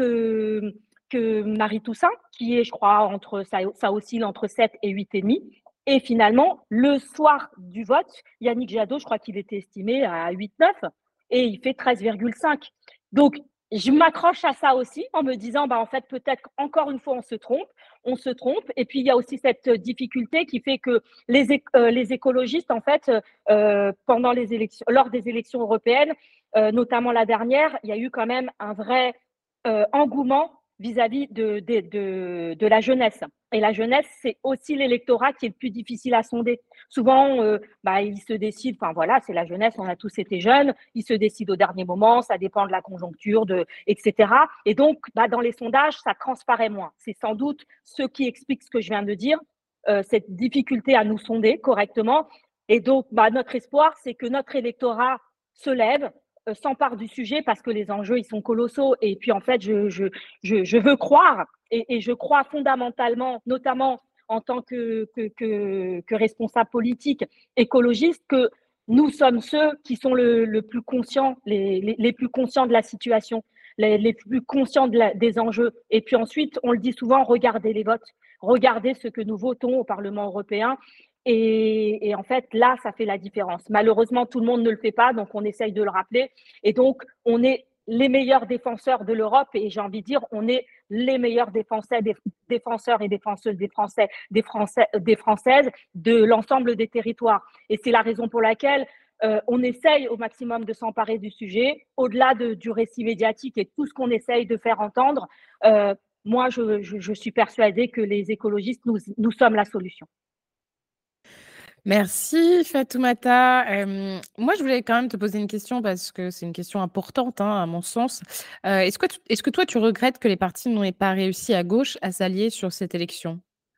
que, que Marie Toussaint, qui est, je crois, entre, ça, ça oscille entre sept et huit virgule cinq. Et finalement, le soir du vote, Yannick Jadot, je crois qu'il était estimé à huit virgule neuf et il fait treize virgule cinq. Donc, je m'accroche à ça aussi en me disant, bah, en fait, peut-être encore une fois, on se trompe, on se trompe. Et puis, il y a aussi cette difficulté qui fait que les, euh, les écologistes, en fait, euh, pendant les élections, lors des élections européennes, euh, notamment la dernière, il y a eu quand même un vrai euh, engouement vis-à-vis de, de, de, de la jeunesse. Et la jeunesse, c'est aussi l'électorat qui est le plus difficile à sonder. Souvent, euh, bah, ils se décident, enfin voilà, c'est la jeunesse, on a tous été jeunes, ils se décident au dernier moment, ça dépend de la conjoncture, de, et cetera. Et donc, bah, dans les sondages, ça transparaît moins. C'est sans doute ce qui explique ce que je viens de dire, euh, cette difficulté à nous sonder correctement. Et donc, bah, notre espoir, c'est que notre électorat se lève, euh, s'empare du sujet parce que les enjeux, ils sont colossaux. Et puis, en fait, je, je, je, je veux croire, et, et je crois fondamentalement, notamment en tant que, que, que, que responsable politique écologiste, que nous sommes ceux qui sont le, le plus conscients, les, les, les plus conscients de la situation, les, les plus conscients de la, des enjeux. Et puis ensuite, on le dit souvent, regardez les votes, regardez ce que nous votons au Parlement européen. Et, et en fait, là, ça fait la différence. Malheureusement, tout le monde ne le fait pas, donc on essaye de le rappeler. Et donc, on est les meilleurs défenseurs de l'Europe et j'ai envie de dire, on est les meilleurs défenseurs, des, défenseurs et défenseuses des Français, des Français, des Françaises de l'ensemble des territoires. Et c'est la raison pour laquelle euh, on essaye au maximum de s'emparer du sujet, au-delà de, du récit médiatique et tout ce qu'on essaye de faire entendre. Euh, moi, je, je, je suis persuadée que les écologistes, nous, nous sommes la solution. Merci Fatoumata. Euh, moi, je voulais quand même te poser une question parce que c'est une question importante, hein, à mon sens. Euh, est-ce que, tu- est-ce que toi, tu regrettes que les partis n'aient pas réussi à gauche à s'allier sur cette élection?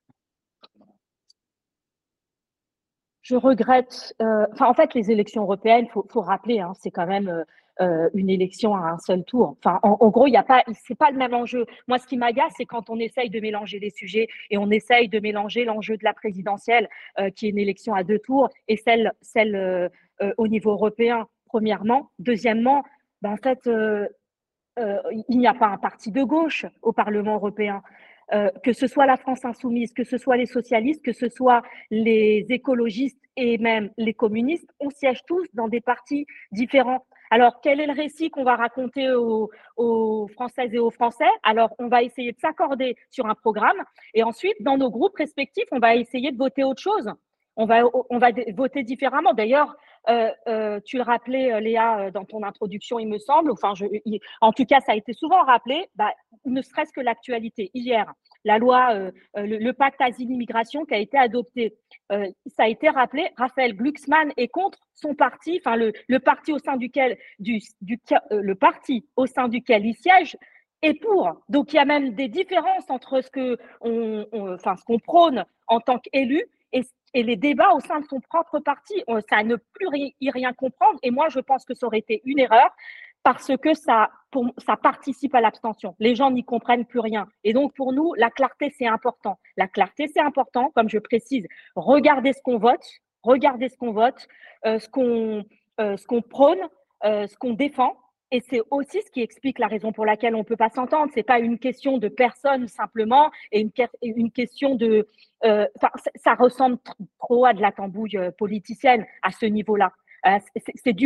Je regrette. Euh, enfin, en fait, les élections européennes, faut, faut rappeler, hein, c'est quand même euh, euh, une élection à un seul tour. Enfin, en, en gros, il y a pas, c'est pas le même enjeu. Moi, ce qui m'agace, c'est quand on essaye de mélanger les sujets et on essaye de mélanger l'enjeu de la présidentielle, euh, qui est une élection à deux tours, et celle, celle euh, euh, au niveau européen. Premièrement, deuxièmement, ben, en fait, euh, euh, il n'y a pas un parti de gauche au Parlement européen. Euh, que ce soit la France insoumise, que ce soit les socialistes, que ce soit les écologistes et même les communistes, on siège tous dans des partis différents. Alors, quel est le récit qu'on va raconter aux, aux Françaises et aux Français? Alors, on va essayer de s'accorder sur un programme et ensuite, dans nos groupes respectifs, on va essayer de voter autre chose. On va, on va voter différemment. D'ailleurs, euh, euh, tu le rappelais, Léa, dans ton introduction, il me semble. Enfin, je, il, en tout cas, ça a été souvent rappelé. Bah, ne serait-ce que l'actualité. Hier, la loi, euh, le, le pacte asile-immigration qui a été adopté, euh, ça a été rappelé. Raphaël Glucksmann est contre son parti, enfin le, le parti au sein duquel, du, du, euh, le parti au sein duquel il siège. Et pour. Donc, il y a même des différences entre ce que on, on, enfin, ce qu'on prône en tant qu'élu et, et les débats au sein de son propre parti. On, ça ne plus y rien comprendre. Et moi, je pense que ça aurait été une erreur parce que ça, pour, ça participe à l'abstention. Les gens n'y comprennent plus rien. Et donc, pour nous, la clarté, c'est important. La clarté, c'est important, comme je précise. Regardez ce qu'on vote, regardez ce qu'on vote, euh, ce qu'on euh, ce qu'on prône, euh, ce qu'on défend. Et c'est aussi ce qui explique la raison pour laquelle on ne peut pas s'entendre. Ce n'est pas une question de personne simplement et une, une question de… Euh, ça ressemble trop à de la tambouille politicienne à ce niveau-là. Euh, c'est du fond.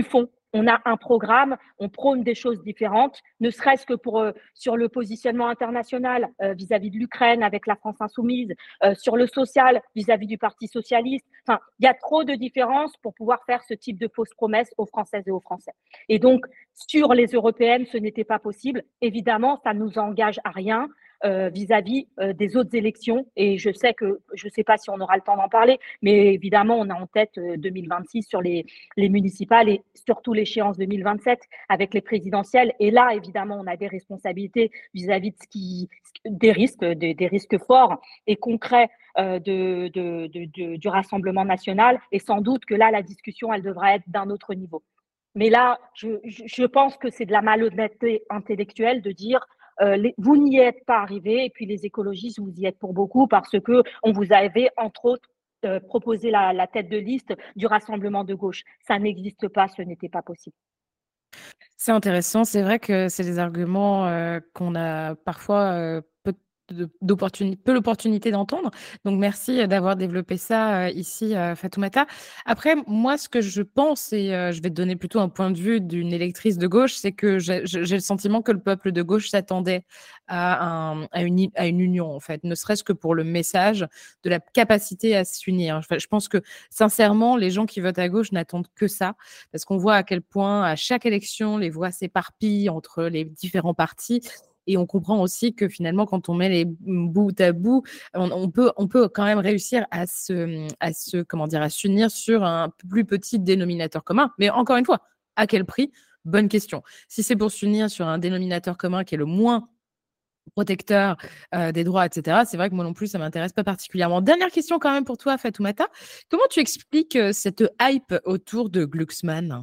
on a un programme, on prône des choses différentes, ne serait-ce que pour euh, sur le positionnement international euh, vis-à-vis de l'Ukraine avec la France insoumise, euh, sur le social vis-à-vis du Parti socialiste. Enfin, il y a trop de différences pour pouvoir faire ce type de fausses promesses aux Françaises et aux Français. Et donc, sur les européennes, ce n'était pas possible. Évidemment, ça ne nous engage à rien. Euh, vis-à-vis euh, des autres élections. Et je sais que, je ne sais pas si on aura le temps d'en parler, mais évidemment, on a en tête euh, deux mille vingt-six sur les, les municipales et surtout l'échéance deux mille vingt-sept avec les présidentielles. Et là, évidemment, on a des responsabilités vis-à-vis de ce qui, des risques, des, des risques forts et concrets euh, de, de, de, de, du Rassemblement national. Et sans doute que là, la discussion, elle devrait être d'un autre niveau. Mais là, je, je, je pense que c'est de la malhonnêteté intellectuelle de dire Euh, les, vous n'y êtes pas arrivés et puis les écologistes, vous y êtes pour beaucoup parce que on vous avait, entre autres, euh, proposé la, la tête de liste du Rassemblement de gauche. Ça n'existe pas, ce n'était pas possible. C'est intéressant. C'est vrai que c'est des arguments euh, qu'on a parfois euh, peu, de- d'opportuni- peu l'opportunité d'entendre. Donc, merci d'avoir développé ça euh, ici, euh, Fatoumata. Après, moi, ce que je pense, et euh, je vais te donner plutôt un point de vue d'une électrice de gauche, c'est que j'ai j'ai- j'ai le sentiment que le peuple de gauche s'attendait à, un- à une, i- à une union, en fait, ne serait-ce que pour le message de la capacité à s'unir. Enfin, je pense que, sincèrement, les gens qui votent à gauche n'attendent que ça, parce qu'on voit à quel point, à chaque élection, les voix s'éparpillent entre les différents partis. Et on comprend aussi que finalement, quand on met les bouts à bout, on, on peut, on peut quand même réussir à se, à se, comment dire, à s'unir sur un plus petit dénominateur commun. Mais encore une fois, à quel prix? Bonne question. Si c'est pour s'unir sur un dénominateur commun qui est le moins protecteur euh, des droits, et cetera, c'est vrai que moi non plus, ça ne m'intéresse pas particulièrement. Dernière question quand même pour toi, Fatoumata. Comment tu expliques euh, cette hype autour de Glucksmann?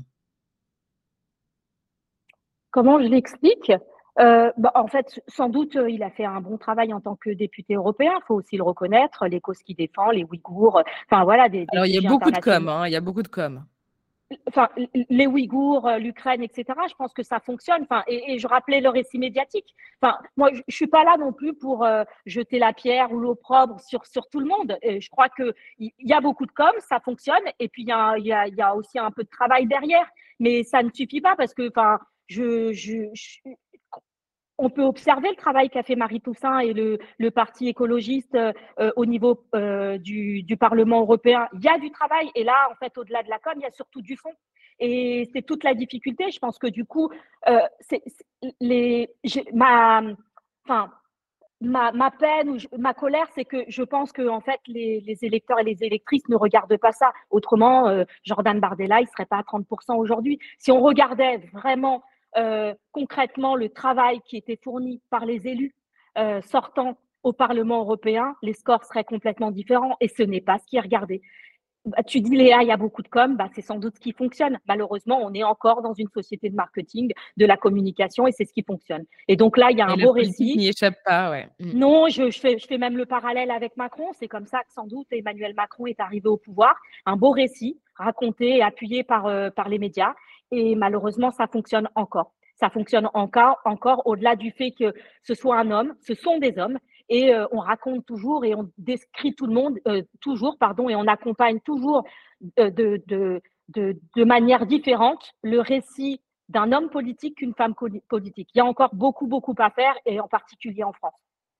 Comment je l'explique? Euh, bah, en fait, sans doute, euh, il a fait un bon travail en tant que député européen. Il faut aussi le reconnaître. Les causes qu'il défend, les Ouïghours, enfin voilà, des, des Alors, il y a sujets beaucoup de com, internationaux. hein, il y a beaucoup de com. Enfin, les Ouïghours, euh, l'Ukraine, et cetera. Je pense que ça fonctionne. Enfin, et, et je rappelais le récit médiatique. Enfin, moi, je, je suis pas là non plus pour euh, jeter la pierre ou l'opprobre sur sur tout le monde. Et je crois que il y, y a beaucoup de com, ça fonctionne. Et puis il y a il y a il y a aussi un peu de travail derrière. Mais ça ne suffit pas parce que, enfin, je, je, je on peut observer le travail qu'a fait Marie Toussaint et le, le Parti écologiste euh, au niveau euh, du, du Parlement européen. Il y a du travail et là, en fait, au-delà de la com, il y a surtout du fond. Et c'est toute la difficulté. Je pense que du coup, euh, c'est, c'est les, ma, enfin, ma, ma peine ou je, ma colère, c'est que je pense que en fait, les, les électeurs et les électrices ne regardent pas ça. Autrement, euh, Jordan Bardella, il serait pas à trente pour cent aujourd'hui. Si on regardait vraiment Euh, concrètement le travail qui était fourni par les élus euh, sortant au Parlement européen, les scores seraient complètement différents et ce n'est pas ce qui est regardé. Bah, tu dis Léa, il y a beaucoup de com, bah, c'est sans doute ce qui fonctionne. Malheureusement, on est encore dans une société de marketing, de la communication et c'est ce qui fonctionne. Et donc là, il y a un et beau la politique récit. n'y échappe pas, ouais. Mm. Non, je, je, fais, je fais même le parallèle avec Macron. C'est comme ça que sans doute Emmanuel Macron est arrivé au pouvoir. Un beau récit raconté et appuyé par, euh, par les médias. Et malheureusement, ça fonctionne encore. Ça fonctionne encore, encore au-delà du fait que ce soit un homme, ce sont des hommes. Et euh, on raconte toujours et on décrit tout le monde, euh, toujours, pardon, et on accompagne toujours de, de, de, de, de manière différente le récit d'un homme politique qu'une femme politique. Il y a encore beaucoup, beaucoup à faire, et en particulier en France.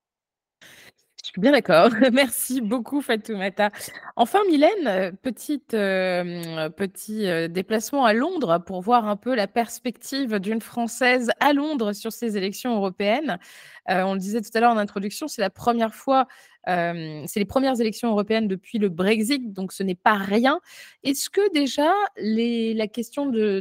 Je suis bien d'accord. Merci beaucoup, Fatoumata. Enfin, Mylène, petite, euh, petit euh, déplacement à Londres pour voir un peu la perspective d'une Française à Londres sur ces élections européennes. Euh, on le disait tout à l'heure en introduction, c'est la première fois, euh, c'est les premières élections européennes depuis le Brexit, donc ce n'est pas rien. Est-ce que déjà, les, la question de...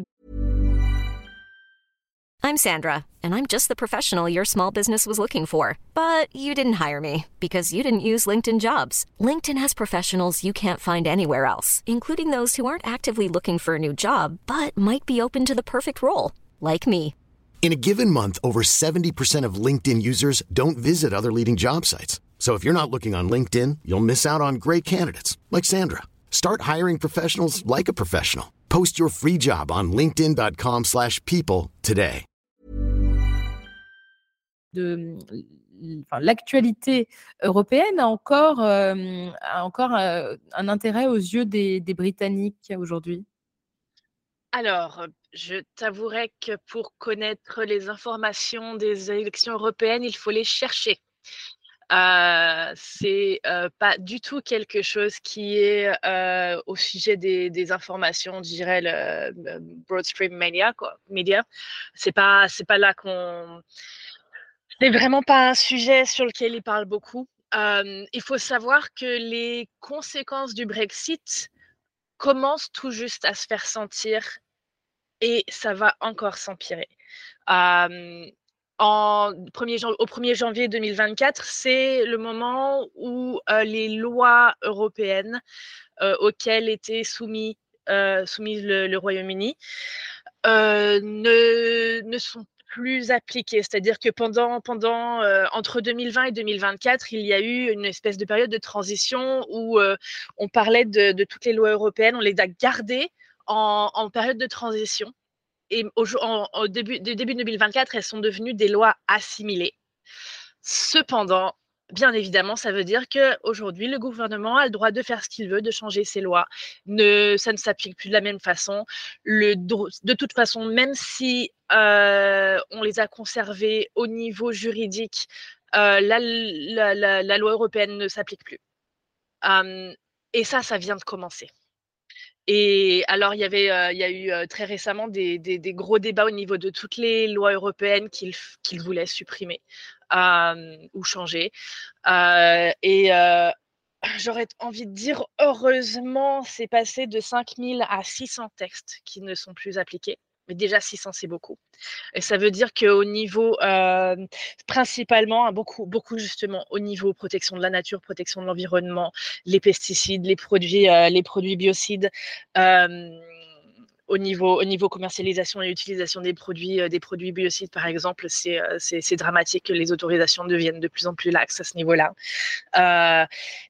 I'm Sandra, and I'm just the professional your small business was looking for. But you didn't hire me because you didn't use LinkedIn Jobs. LinkedIn has professionals you can't find anywhere else, including those who aren't actively looking for a new job, but might be open to the perfect role, like me. In a given month, over seventy percent of LinkedIn users don't visit other leading job sites. So if you're not looking on LinkedIn, you'll miss out on great candidates like Sandra. Start hiring professionals like a professional. Post your free job on linkedin dot com slash people today. De, enfin, l'actualité européenne a encore, euh, a encore euh, un intérêt aux yeux des, des Britanniques aujourd'hui? Alors, je t'avouerai que pour connaître les informations des élections européennes, il faut les chercher. Euh, c'est euh, pas du tout quelque chose qui est euh, au sujet des, des informations, je dirais le, le broadstream media, quoi. Media. C'est pas, c'est pas là qu'on. C'est vraiment pas un sujet sur lequel ils parlent beaucoup. Euh, il faut savoir que les conséquences du Brexit commencent tout juste à se faire sentir et ça va encore s'empirer. Euh, en premier jan- au premier janvier deux mille vingt-quatre, c'est le moment où euh, les lois européennes euh, auxquelles était soumis, euh, soumis le, le Royaume-Uni euh, ne, ne sont plus appliquées. C'est-à-dire que pendant, pendant euh, entre deux mille vingt et deux mille vingt-quatre, il y a eu une espèce de période de transition où euh, on parlait de, de toutes les lois européennes, on les a gardées en, en période de transition. Et au, en, au début, début deux mille vingt-quatre, elles sont devenues des lois assimilées. Cependant, bien évidemment, ça veut dire qu'aujourd'hui, le gouvernement a le droit de faire ce qu'il veut, de changer ses lois. Ne, ça ne s'applique plus de la même façon. Le, de toute façon, même si euh, on les a conservées au niveau juridique, euh, la, la, la, la loi européenne ne s'applique plus. Euh, et ça, ça vient de commencer. Et alors, il y avait, euh, il y a eu euh, très récemment des, des, des gros débats au niveau de toutes les lois européennes qu'ils qu'ils voulaient supprimer euh, ou changer. Euh, et euh, j'aurais envie de dire, heureusement, c'est passé de cinq mille à six cents textes qui ne sont plus appliqués. Mais déjà, six cents, c'est beaucoup. Et ça veut dire qu'au niveau, euh, principalement, beaucoup, beaucoup justement, au niveau protection de la nature, protection de l'environnement, les pesticides, les produits, euh, les produits biocides, euh, au niveau, au niveau commercialisation et utilisation des produits, euh, des produits biocides, par exemple, c'est, euh, c'est, c'est dramatique que les autorisations deviennent de plus en plus laxes à ce niveau-là. Euh,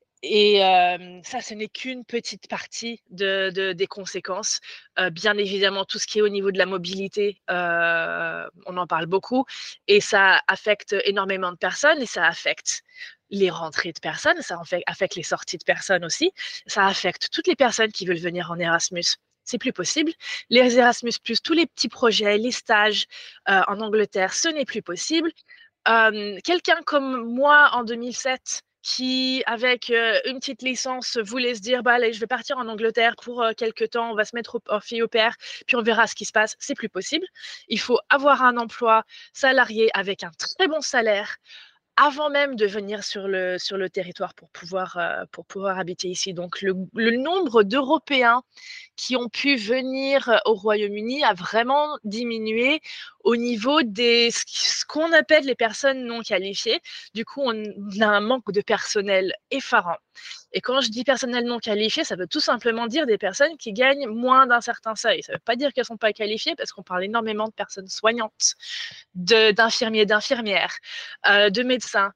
Et euh, ça, ce n'est qu'une petite partie de, de, des conséquences. Euh, bien évidemment, tout ce qui est au niveau de la mobilité, euh, on en parle beaucoup, et ça affecte énormément de personnes, et ça affecte les rentrées de personnes, ça affecte les sorties de personnes aussi, ça affecte toutes les personnes qui veulent venir en Erasmus. C'est plus possible. Les Erasmus+, tous les petits projets, les stages euh, en Angleterre, ce n'est plus possible. Euh, quelqu'un comme moi en deux mille sept, qui, avec euh, une petite licence, voulait se dire bah, allez, je vais partir en Angleterre pour euh, quelques temps, on va se mettre en fille au père, puis on verra ce qui se passe. C'est plus possible. Il faut avoir un emploi salarié avec un très bon salaire avant même de venir sur le, sur le territoire pour pouvoir, euh, pour pouvoir habiter ici. Donc, le, le nombre d'Européens qui ont pu venir au Royaume-Uni a vraiment diminué au niveau des ce qu'on appelle les personnes non qualifiées. Du coup, on a un manque de personnel effarant. Et quand je dis personnel non qualifié, ça veut tout simplement dire des personnes qui gagnent moins d'un certain seuil. Ça ne veut pas dire qu'elles ne sont pas qualifiées, parce qu'on parle énormément de personnes soignantes, de, d'infirmiers, d'infirmières, euh, de médecins.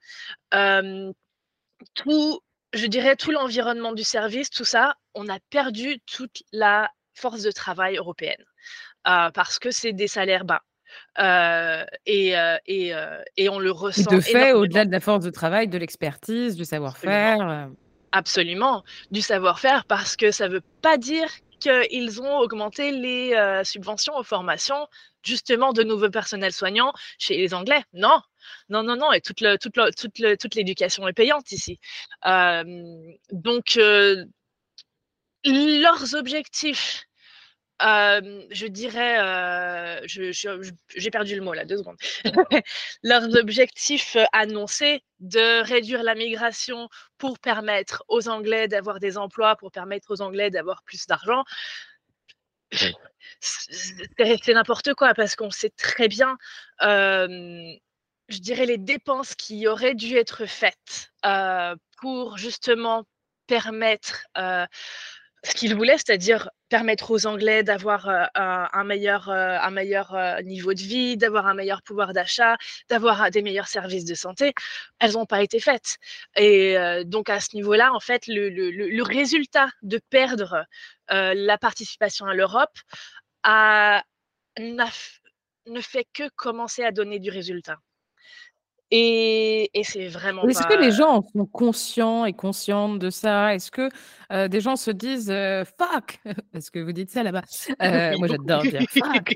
Euh, tout, je dirais, tout l'environnement du service, tout ça, on a perdu toute la force de travail européenne euh, parce que c'est des salaires bas. Euh, et, euh, et, euh, et on le ressent. Et de fait, énormément. au-delà de la force de travail, de l'expertise, du savoir-faire. Absolument. Absolument, du savoir-faire, parce que ça ne veut pas dire qu'ils ont augmenté les euh, subventions aux formations, justement, de nouveaux personnels soignants chez les Anglais. Non, non, non, non, et toute, le, toute, le, toute, le, toute l'éducation est payante ici. Euh, donc, euh, leurs objectifs, euh, je dirais, euh, je, je, je, j'ai perdu le mot là, deux secondes. Leurs objectifs annoncés de réduire la migration pour permettre aux Anglais d'avoir des emplois, pour permettre aux Anglais d'avoir plus d'argent, c'est, c'est n'importe quoi, parce qu'on sait très bien, euh, je dirais, les dépenses qui auraient dû être faites euh, pour justement permettre euh, ce qu'ils voulaient, c'est-à-dire permettre aux Anglais d'avoir euh, un meilleur, euh, un meilleur euh, niveau de vie, d'avoir un meilleur pouvoir d'achat, d'avoir des meilleurs services de santé, elles n'ont pas été faites. Et euh, donc à ce niveau-là, en fait, le, le, le résultat de perdre euh, la participation à l'Europe a, n'a, ne fait que commencer à donner du résultat. Et, et c'est vraiment Est-ce que les pas. gens sont conscients et conscientes de ça? Est-ce que euh, des gens se disent euh, fuck? Est-ce que vous dites ça là-bas? Euh, Oui. moi, j'adore dire fuck.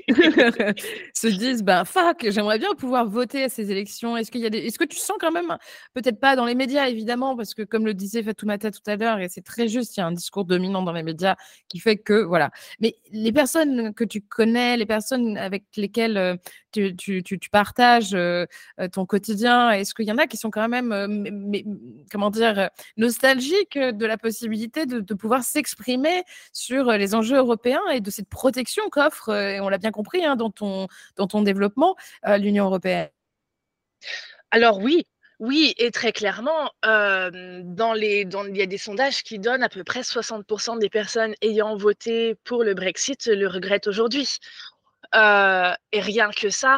Se disent ben fuck, j'aimerais bien pouvoir voter à ces élections. Est-ce qu'il y a des... Est-ce que tu sens quand même, peut-être pas dans les médias évidemment, parce que comme le disait Fatoumata tout à l'heure, et c'est très juste, il y a un discours dominant dans les médias qui fait que voilà. Mais les personnes que tu connais, les personnes avec lesquelles euh, tu, tu, tu, tu partages euh, euh, ton quotidien, est-ce qu'il y en a qui sont quand même, euh, mais, mais, comment dire, euh, nostalgiques de la possibilité de, de pouvoir s'exprimer sur euh, les enjeux européens et de cette protection qu'offre, euh, et on l'a bien compris hein, dans, ton, dans ton développement, euh, l'Union européenne? Alors oui, oui, et très clairement, euh, dans les, dans, il y a des sondages qui donnent à peu près soixante pour cent des personnes ayant voté pour le Brexit le regrettent aujourd'hui. Euh, et rien que ça,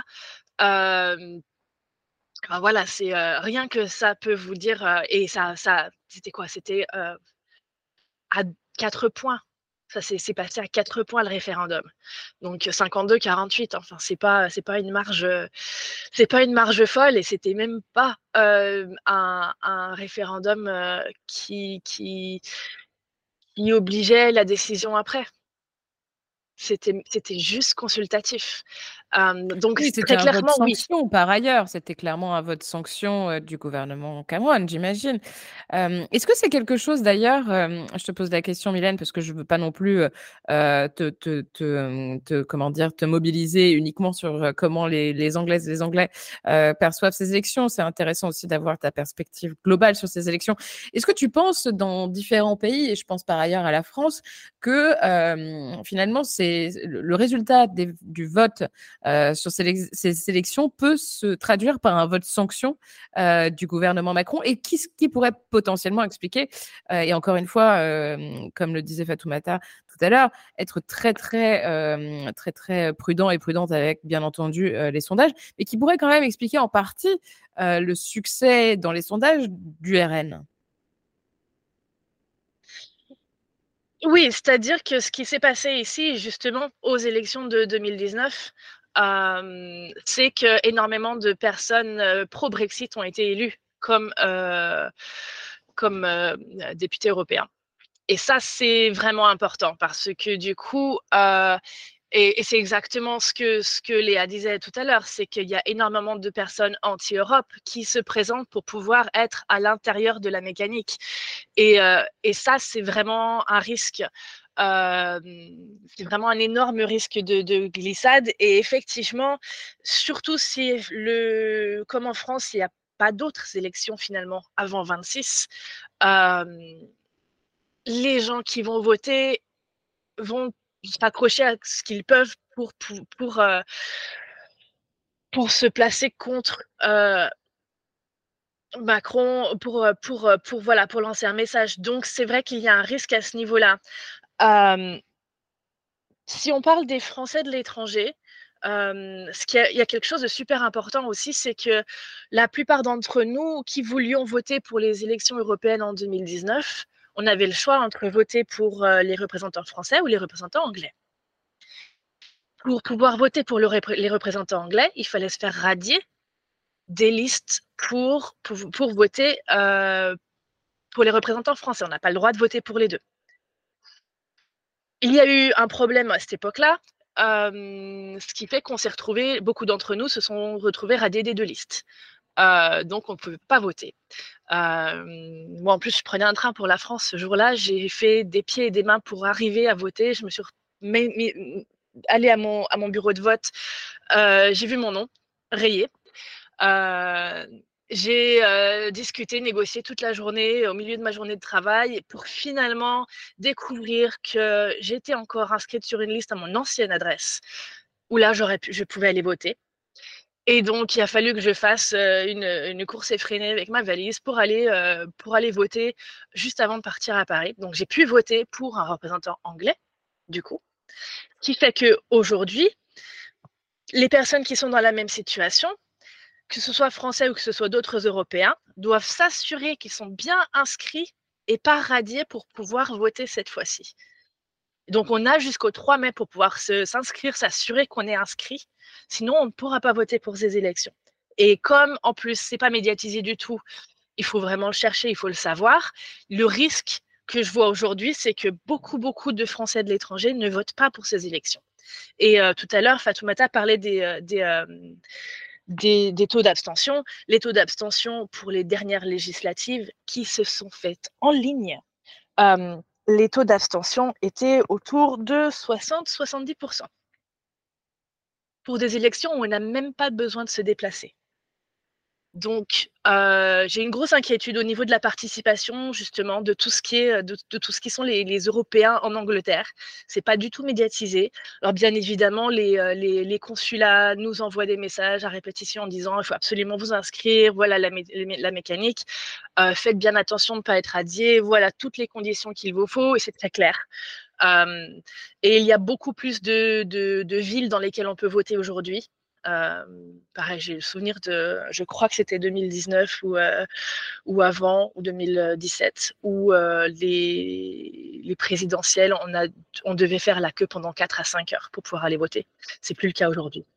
euh, ben voilà, c'est euh, rien que ça peut vous dire, euh, et ça, ça, c'était quoi? C'était euh, à quatre points. Ça s'est c'est passé à quatre points le référendum. Donc cinquante-deux quarante-huit, enfin c'est pas c'est pas une marge c'est pas une marge folle, et c'était même pas euh, un, un référendum euh, qui, qui qui obligeait la décision après. C'était c'était juste consultatif. Euh, donc Oui, c'était très un vote clairement oui. sanction par ailleurs. C'était clairement un vote sanction euh, du gouvernement Cameron, j'imagine. Euh, est-ce que c'est quelque chose d'ailleurs, euh, je te pose la question, Mylène, parce que je veux pas non plus euh, te, te, te, te- comment dire, te mobiliser uniquement sur euh, comment les, les Anglaises et les Anglais euh, perçoivent ces élections. C'est intéressant aussi d'avoir ta perspective globale sur ces élections. Est-ce que tu penses dans différents pays, et je pense par ailleurs à la France, que euh, finalement c'est le le résultat des- du vote euh, sur ces, ces élections peut se traduire par un vote sanction euh, du gouvernement Macron, et qui, qui pourrait potentiellement expliquer, euh, et encore une fois, euh, comme le disait Fatoumata tout à l'heure, être très très euh, très très prudent et prudente avec bien entendu euh, les sondages, mais qui pourrait quand même expliquer en partie euh, le succès dans les sondages du R N. Oui, c'est-à-dire que ce qui s'est passé ici, justement, aux élections de deux mille dix-neuf, euh, c'est que énormément de personnes euh, pro-Brexit ont été élues comme, euh, comme euh, députés européens. Et ça, c'est vraiment important parce que du coup, euh, et, et c'est exactement ce que, ce que Léa disait tout à l'heure, c'est qu'il y a énormément de personnes anti-Europe qui se présentent pour pouvoir être à l'intérieur de la mécanique. Et, euh, et ça, c'est vraiment un risque. Euh, c'est vraiment un énorme risque de, de glissade. Et effectivement, surtout si, le, comme en France, il n'y a pas d'autres élections finalement avant vingt-six, euh, les gens qui vont voter vont s'accrocher à ce qu'ils peuvent pour, pour, pour, euh, pour se placer contre euh, Macron, pour, pour, pour, voilà, pour lancer un message. Donc, c'est vrai qu'il y a un risque à ce niveau-là. Euh, si on parle des Français de l'étranger, euh, ce qui a, il y a quelque chose de super important aussi, c'est que la plupart d'entre nous qui voulions voter pour les élections européennes en deux mille dix-neuf, on avait le choix entre voter pour euh, les représentants français ou les représentants anglais. Pour pouvoir voter pour le rep- les représentants anglais, il fallait se faire radier des listes pour, pour, pour voter euh, pour les représentants français. On n'a pas le droit de voter pour les deux. Il y a eu un problème à cette époque-là, euh, ce qui fait qu'on s'est retrouvés, beaucoup d'entre nous se sont retrouvés radiés des deux listes. Euh, donc, on ne pouvait pas voter. Euh, moi, en plus, je prenais un train pour la France ce jour-là. J'ai fait des pieds et des mains pour arriver à voter. Je me suis allée à mon, à mon bureau de vote. Euh, j'ai vu mon nom rayé. Euh, j'ai euh, discuté, négocié toute la journée, au milieu de ma journée de travail, pour finalement découvrir que j'étais encore inscrite sur une liste à mon ancienne adresse, où là, j'aurais pu, je pouvais aller voter. Et donc, il a fallu que je fasse euh, une, une course effrénée avec ma valise pour aller, euh, pour aller voter juste avant de partir à Paris. Donc, j'ai pu voter pour un représentant anglais, du coup, qui fait qu'aujourd'hui, les personnes qui sont dans la même situation, que ce soit français ou que ce soit d'autres Européens, doivent s'assurer qu'ils sont bien inscrits et pas radiés pour pouvoir voter cette fois-ci. Donc, on a jusqu'au trois mai pour pouvoir se, s'inscrire, s'assurer qu'on est inscrit. Sinon, on ne pourra pas voter pour ces élections. Et comme, en plus, c'est pas médiatisé du tout, il faut vraiment le chercher, il faut le savoir. Le risque que je vois aujourd'hui, c'est que beaucoup, beaucoup de Français de l'étranger ne votent pas pour ces élections. Et euh, tout à l'heure, Fatoumata parlait des, euh, des, euh, des, des taux d'abstention. Les taux d'abstention pour les dernières législatives qui se sont faites en ligne, euh, les taux d'abstention étaient autour de soixante à soixante-dix pour cent. Pour des élections où on n'a même pas besoin de se déplacer. Donc, euh, j'ai une grosse inquiétude au niveau de la participation, justement, de tout ce qui est, de, de tout ce qui sont les, les Européens en Angleterre. C'est pas du tout médiatisé. Alors, bien évidemment, les, les, les consulats nous envoient des messages à répétition en disant il faut absolument vous inscrire, voilà la, mé la mécanique, euh, faites bien attention de ne pas être radié, voilà toutes les conditions qu'il vous faut, et c'est très clair. Euh, et il y a beaucoup plus de, de, de villes dans lesquelles on peut voter aujourd'hui. Euh, pareil, j'ai le souvenir de, je crois que c'était deux mille dix-neuf ou, euh, ou avant, ou deux mille dix-sept, où euh, les, les présidentielles, on, a, on devait faire la queue pendant quatre à cinq heures pour pouvoir aller voter. C'est plus le cas aujourd'hui.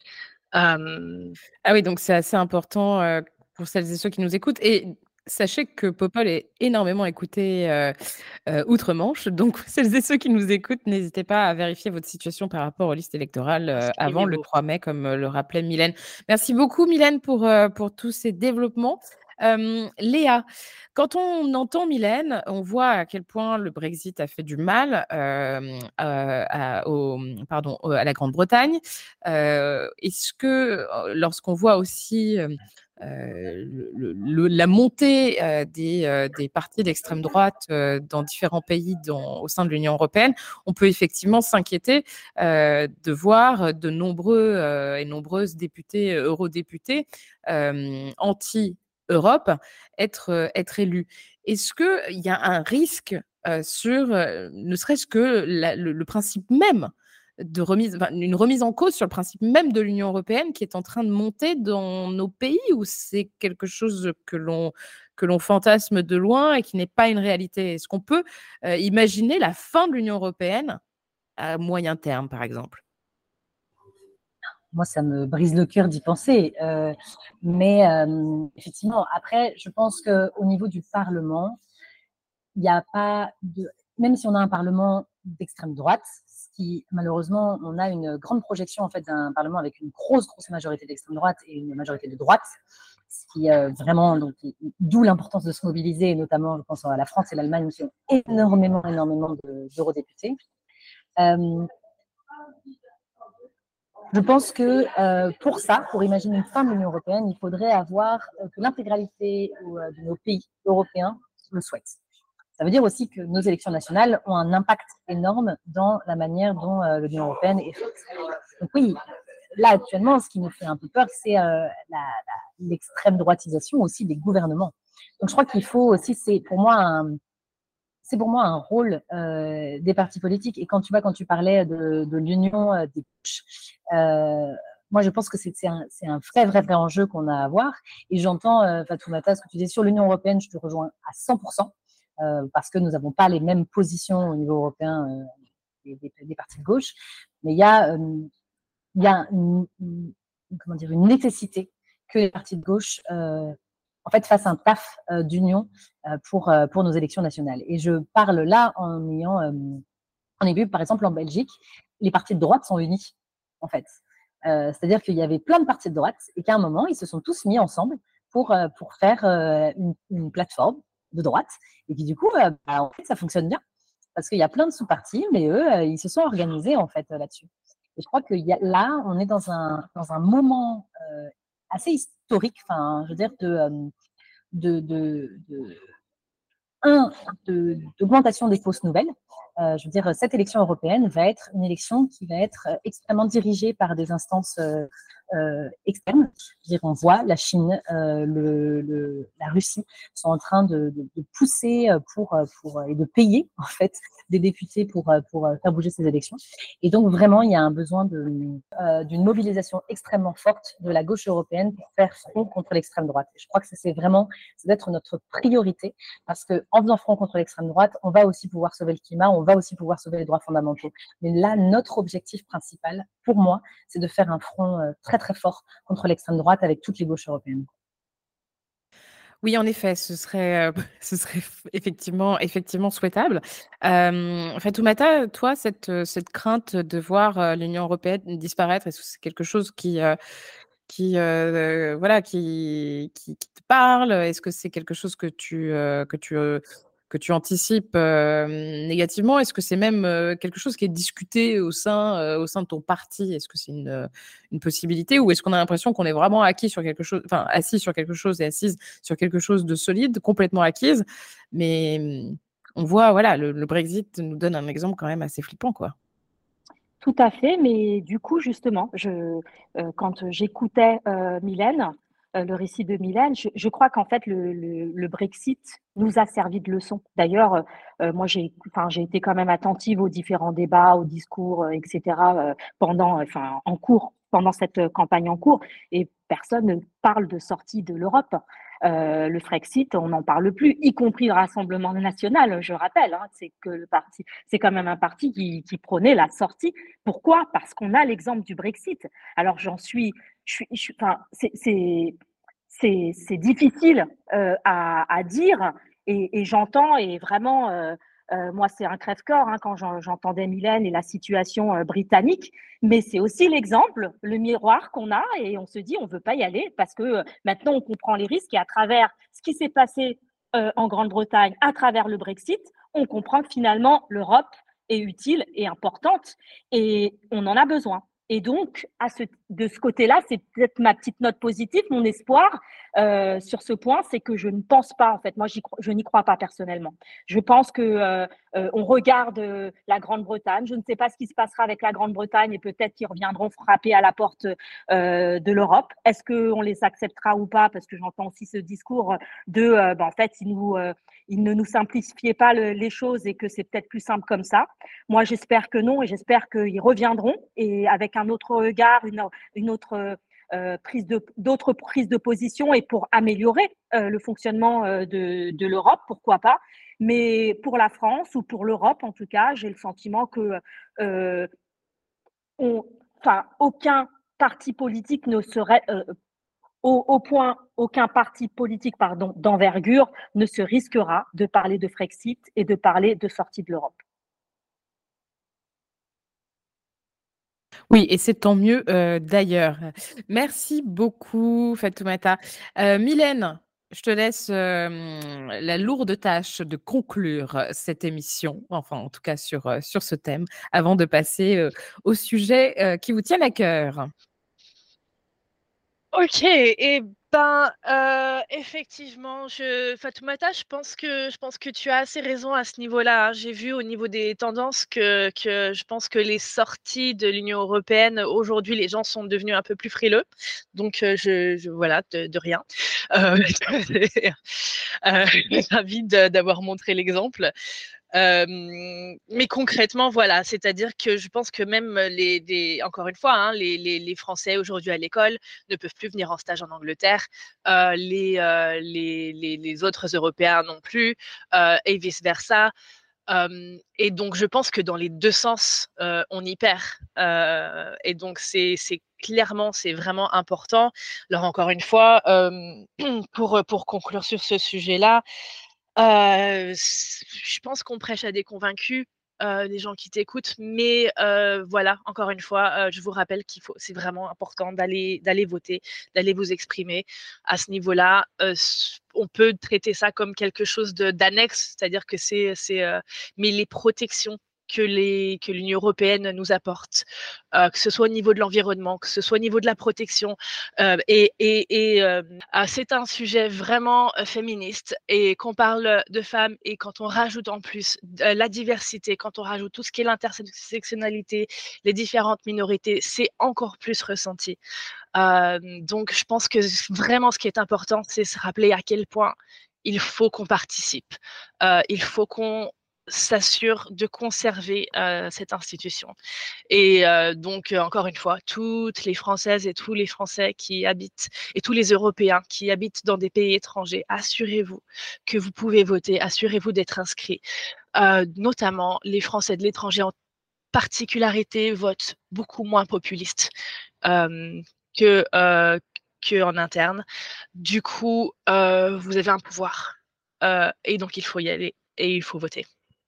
Euh... Ah oui, donc c'est assez important euh, pour celles et ceux qui nous écoutent. Et sachez que Popol est énormément écouté euh, euh, outre-Manche. Donc, celles et ceux qui nous écoutent, n'hésitez pas à vérifier votre situation par rapport aux listes électorales euh, avant le trois mai, comme euh, le rappelait Mylène. Merci beaucoup, Mylène, pour, euh, pour tous ces développements. Euh, Léa, quand on entend Mylène, on voit à quel point le Brexit a fait du mal euh, à, au, pardon, à la Grande-Bretagne. Euh, est-ce que, lorsqu'on voit aussi euh, euh, le, le, la montée euh, des, euh, des partis d'extrême droite euh, dans différents pays dans, au sein de l'Union européenne, on peut effectivement s'inquiéter euh, de voir de nombreux euh, et nombreuses députés, eurodéputés euh, anti Europe être, être élue. Est-ce qu'il y a un risque euh, sur, euh, ne serait-ce que la, le, le principe même de remise, enfin, une remise en cause sur le principe même de l'Union européenne qui est en train de monter dans nos pays, ou c'est quelque chose que l'on, que l'on fantasme de loin et qui n'est pas une réalité? Est-ce qu'on peut euh, imaginer la fin de l'Union européenne à moyen terme, par exemple? Moi, ça me brise le cœur d'y penser. Euh, mais euh, effectivement, après, je pense qu'au niveau du Parlement, il n'y a pas de... Même si on a un Parlement d'extrême droite, ce qui, malheureusement, on a une grande projection en fait, d'un Parlement avec une grosse, grosse majorité d'extrême droite et une majorité de droite, ce qui euh, vraiment... Donc, d'où l'importance de se mobiliser, notamment, je pense, à la France et l'Allemagne, qui ont énormément, énormément d'eurodéputés. Euh, Je pense que euh, pour ça, pour imaginer une fin de l'Union européenne, il faudrait avoir euh, que l'intégralité euh, de nos pays européens le souhaitent. Ça veut dire aussi que nos élections nationales ont un impact énorme dans la manière dont euh, l'Union européenne est faite. Donc oui, là actuellement, ce qui nous fait un peu peur, c'est euh, l'extrême droitisation aussi des gouvernements. Donc je crois qu'il faut aussi, c'est pour moi un... C'est pour moi un rôle euh, des partis politiques. Et quand tu vois, quand tu parlais de, de l'union euh, des gauches, euh, moi je pense que c'est un, un vrai, vrai, vrai enjeu qu'on a à avoir. Et j'entends, euh, Fatoumata, ce que tu disais sur l'Union européenne, je te rejoins à cent pour cent, euh, parce que nous n'avons pas les mêmes positions au niveau européen euh, des, des, des partis de gauche. Mais il y a, euh, il y a une, une, comment dire, une nécessité que les partis de gauche euh, en fait, fasse un taf euh, d'union euh, pour, euh, pour nos élections nationales. Et je parle là en ayant, euh, en ayant vu, par exemple, en Belgique, les partis de droite sont unis, en fait. Euh, C'est-à-dire qu'il y avait plein de partis de droite et qu'à un moment, ils se sont tous mis ensemble pour, euh, pour faire euh, une, une plateforme de droite. Et puis, du coup, euh, bah, en fait, ça fonctionne bien. Parce qu'il y a plein de sous-partis, mais eux, euh, ils se sont organisés, en fait, euh, là-dessus. Et je crois que y a, là, on est dans un, dans un moment euh, assez historique, enfin, je veux dire, de, de, de, de un, d'augmentation de, des fausses nouvelles. Euh, je veux dire, cette élection européenne va être une élection qui va être extrêmement dirigée par des instances euh, euh, externes. Je veux dire, on voit la Chine, euh, le, le, la Russie sont en train de, de, de pousser pour, pour, et de payer, en fait, des députés pour, pour faire bouger ces élections. Et donc, vraiment, il y a un besoin d'une euh, mobilisation extrêmement forte de la gauche européenne pour faire front contre l'extrême droite. Et je crois que c'est vraiment, ça doit être notre priorité, parce qu'en faisant front contre l'extrême droite, on va aussi pouvoir sauver le climat, on va aussi pouvoir sauver les droits fondamentaux. Mais là, notre objectif principal, pour moi, c'est de faire un front euh, très, très fort contre l'extrême droite avec toutes les gauches européennes. Oui, en effet, ce serait, heu, ce serait f effectivement effectivement souhaitable. Hem, Fatoumata, toi, cette, heu, cette crainte de voir, heu, l'Union européenne disparaître, est-ce que c'est quelque chose qui, heu, qui, heu, voilà, qui qui qui te parle? Est-ce que c'est quelque chose que tu, heu, que tu, heu, que tu anticipes, hem, négativement? Est-ce que c'est même, heu, quelque chose qui est discuté au sein, heu, au sein de ton parti? Est-ce que c'est une, heu, une possibilité ou est-ce qu'on a l'impression qu'on est vraiment acquis sur quelque chose enfin, assis sur quelque chose et assise sur quelque chose de solide, complètement acquise, mais mmh, on voit, voilà, le le Brexit nous donne un exemple quand même assez flippant, quoi. Tout à fait, mais du coup, justement, je, heu, quand j'écoutais, heu, Mylène, heu, le récit de Mylène, je je crois qu'en fait le le le Brexit nous a servi de leçon. D'ailleurs, heu heu, moi j'ai enfin j'ai été quand même attentive aux différents débats, aux discours, heu et cetera, heu, pendant, enfin en cours, pendant cette, heu, campagne en cours et personne ne parle de sortie de l'Europe. Heu, le Frexit, on n'en parle plus, y compris le Rassemblement national, je rappelle, hein. C'est que le parti c'est quand même un parti qui qui prônait la sortie. Pourquoi? Parce qu'on a l'exemple du Brexit. Alors j'en suis je suis je suis enfin, c'est c'est c'est c'est difficile, heu, à à dire et et j'entends et vraiment, heu heu, moi, c'est un crève-cœur, hein, quand j'en j'entendais Mylène et la situation, heu, britannique, mais c'est aussi l'exemple, le miroir qu'on a et on se dit: «On veut pas y aller» parce que, heu, maintenant on comprend les risques et à travers ce qui s'est passé, heu, en Grande-Bretagne, à travers le Brexit, on comprend que finalement l'Europe est utile et importante et on en a besoin et donc à ce de ce côté-là, c'est peut-être ma petite note positive, mon espoir, heu, sur ce point, c'est que je ne pense pas en fait, moi j'y cro je n'y crois pas personnellement. Je pense que, heu heu, on regarde, heu, la Grande-Bretagne, je ne sais pas ce qui se passera avec la Grande-Bretagne et peut-être qu'ils reviendront frapper à la porte, heu, de l'Europe. Est-ce qu'on les acceptera ou pas? Parce que j'entends aussi ce discours de, heu, bah, en fait, ils nous, heu, ils ne nous simplifiaient pas le les choses et que c'est peut-être plus simple comme ça. Moi, j'espère que non et j'espère qu'ils reviendront et avec un autre regard, une une autre, heu heu, prise de d'autres prises de position et pour améliorer, heu, le fonctionnement, heu, de de l'Europe, pourquoi pas. Mais pour la France ou pour l'Europe, en tout cas, j'ai le sentiment que, heu, on enfin, aucun parti politique ne serait, heu, au au point aucun parti politique, pardon, d'envergure ne se risquera de parler de Frexit et de parler de sortie de l'Europe. Oui et c'est tant mieux, heu, d'ailleurs. Merci beaucoup Fatoumata. Heu, Mylène, je te laisse, hem, la lourde tâche de conclure cette émission, enfin en tout cas sur, heu, sur ce thème, avant de passer, heu, aux sujets, heu, qui vous tiennent à cœur. OK et ben, heu, effectivement, je Fatoumata, je pense que je pense que tu as assez raison à ce niveau-là, hein. J'ai vu au niveau des tendances que que je pense que les sorties de l'Union européenne, aujourd'hui, les gens sont devenus un peu plus frileux. Donc heu, je je voilà, de de rien. Heu, heu, ravie de d'avoir montré l'exemple. Hem, mais concrètement, voilà, c'est-à-dire que je pense que même les des encore une fois, hein, les les les Français aujourd'hui à l'école ne peuvent plus venir en stage en Angleterre, heu, les, heu, les les les autres Européens non plus, heu et vice versa. Hem et donc je pense que dans les deux sens, heu, on y perd, heu et donc c'est c'est clairement, c'est vraiment important. Alors encore une fois, hem, pour, heu, pour conclure sur ce sujet-là, Heu, s je pense qu'on prêche à des convaincus, heu, les gens qui t'écoutent, mais heu, voilà, encore une fois, heu, je vous rappelle qu'il faut c'est vraiment important d'aller d'aller voter, d'aller vous exprimer. À ce niveau-là, heu, s on peut traiter ça comme quelque chose de d'annexe, c'est-à-dire que c'est c'est, heu mais les protections que les que l'Union européenne nous apporte, heu, que ce soit au niveau de l'environnement, que ce soit au niveau de la protection, heu et et et hem, ah, c'est un sujet vraiment, heu, féministe et qu'on parle de femmes et quand on rajoute en plus d la diversité, quand on rajoute tout ce qui est l'intersectionnalité, les différentes minorités, c'est encore plus ressenti. Hem, donc je pense que vraiment ce qui est important, c'est se rappeler à quel point il faut qu'on participe. Heu, il faut qu'on s'assure de conserver, heu, cette institution et heu, donc heu, encore une fois, toutes les Françaises et tous les Français qui habitent et tous les Européens qui habitent dans des pays étrangers, assurez-vous que vous pouvez voter, assurez-vous d'être inscrits. Heu, notamment les Français de l'étranger en particularité votent beaucoup moins populistes. Hem que, euh, que en interne. Du coup, euh, vous avez un pouvoir. Euh, et donc, il faut y aller et il faut voter.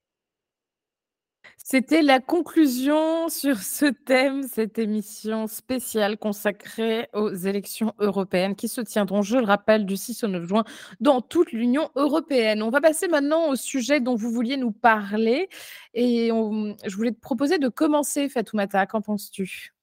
C'était la conclusion sur ce thème, cette émission spéciale consacrée aux élections européennes qui se tiendront, je le rappelle, du six au neuf juin dans toute l'Union européenne. On va passer maintenant au sujet dont vous vouliez nous parler et on, je voulais te proposer de commencer, Fatoumata. Qu'en penses-tu?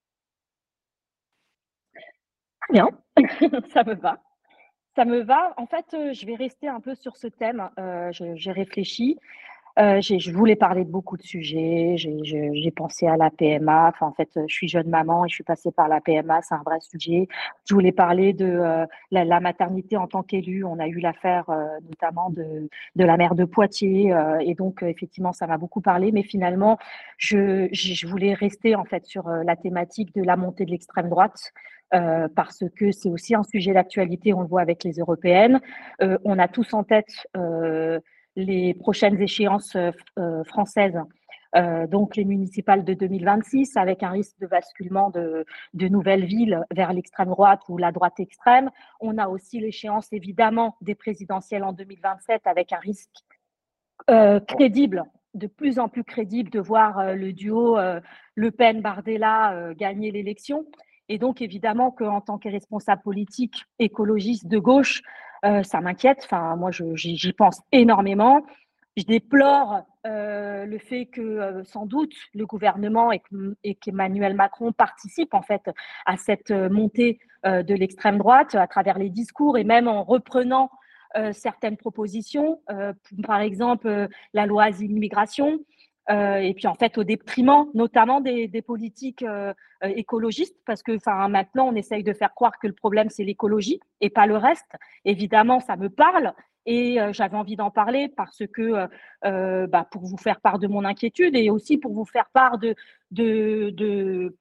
Bien, ça me va. Ça me va. En fait, euh, je vais rester un peu sur ce thème. Euh, je- j'ai réfléchi. Euh, j'ai- je voulais parler de beaucoup de sujets. J'ai j'ai- j'ai pensé à la P M A. Enfin, en fait, euh, je suis jeune maman et je suis passée par la P M A. C'est un vrai sujet. Je voulais parler de euh, la, la maternité en tant qu'élue. On a eu l'affaire euh, notamment de, de la mère de Poitiers. Euh, et donc, euh, effectivement, ça m'a beaucoup parlé. Mais finalement, je, je je voulais rester en fait sur euh, la thématique de la montée de l'extrême droite. Euh, parce que c'est aussi un sujet d'actualité, on le voit avec les européennes. Euh, on a tous en tête euh, les prochaines échéances euh, françaises, euh, donc les municipales de deux mille vingt-six, avec un risque de basculement de, de nouvelles villes vers l'extrême droite ou la droite extrême. On a aussi l'échéance évidemment des présidentielles en deux mille vingt-sept, avec un risque euh, crédible, de plus en plus crédible, de voir euh, le duo euh, Le Pen-Bardella euh, gagner l'élection. Et donc, évidemment, qu'en tant que responsable politique, écologiste de gauche, euh, ça m'inquiète. Enfin, moi, je, j'y, j'y pense énormément. Je déplore euh, le fait que, euh, sans doute, le gouvernement et, et qu'Emmanuel Macron participent en fait à cette montée euh, de l'extrême droite à travers les discours et même en reprenant euh, certaines propositions, euh, par exemple euh, la loi asile-immigration, euh, et puis en fait au détriment notamment des, des politiques euh, euh, écologistes, parce que enfin maintenant on essaye de faire croire que le problème c'est l'écologie et pas le reste. Évidemment, ça me parle et euh, j'avais envie d'en parler parce que euh, bah, pour vous faire part de mon inquiétude et aussi pour vous faire part de de, de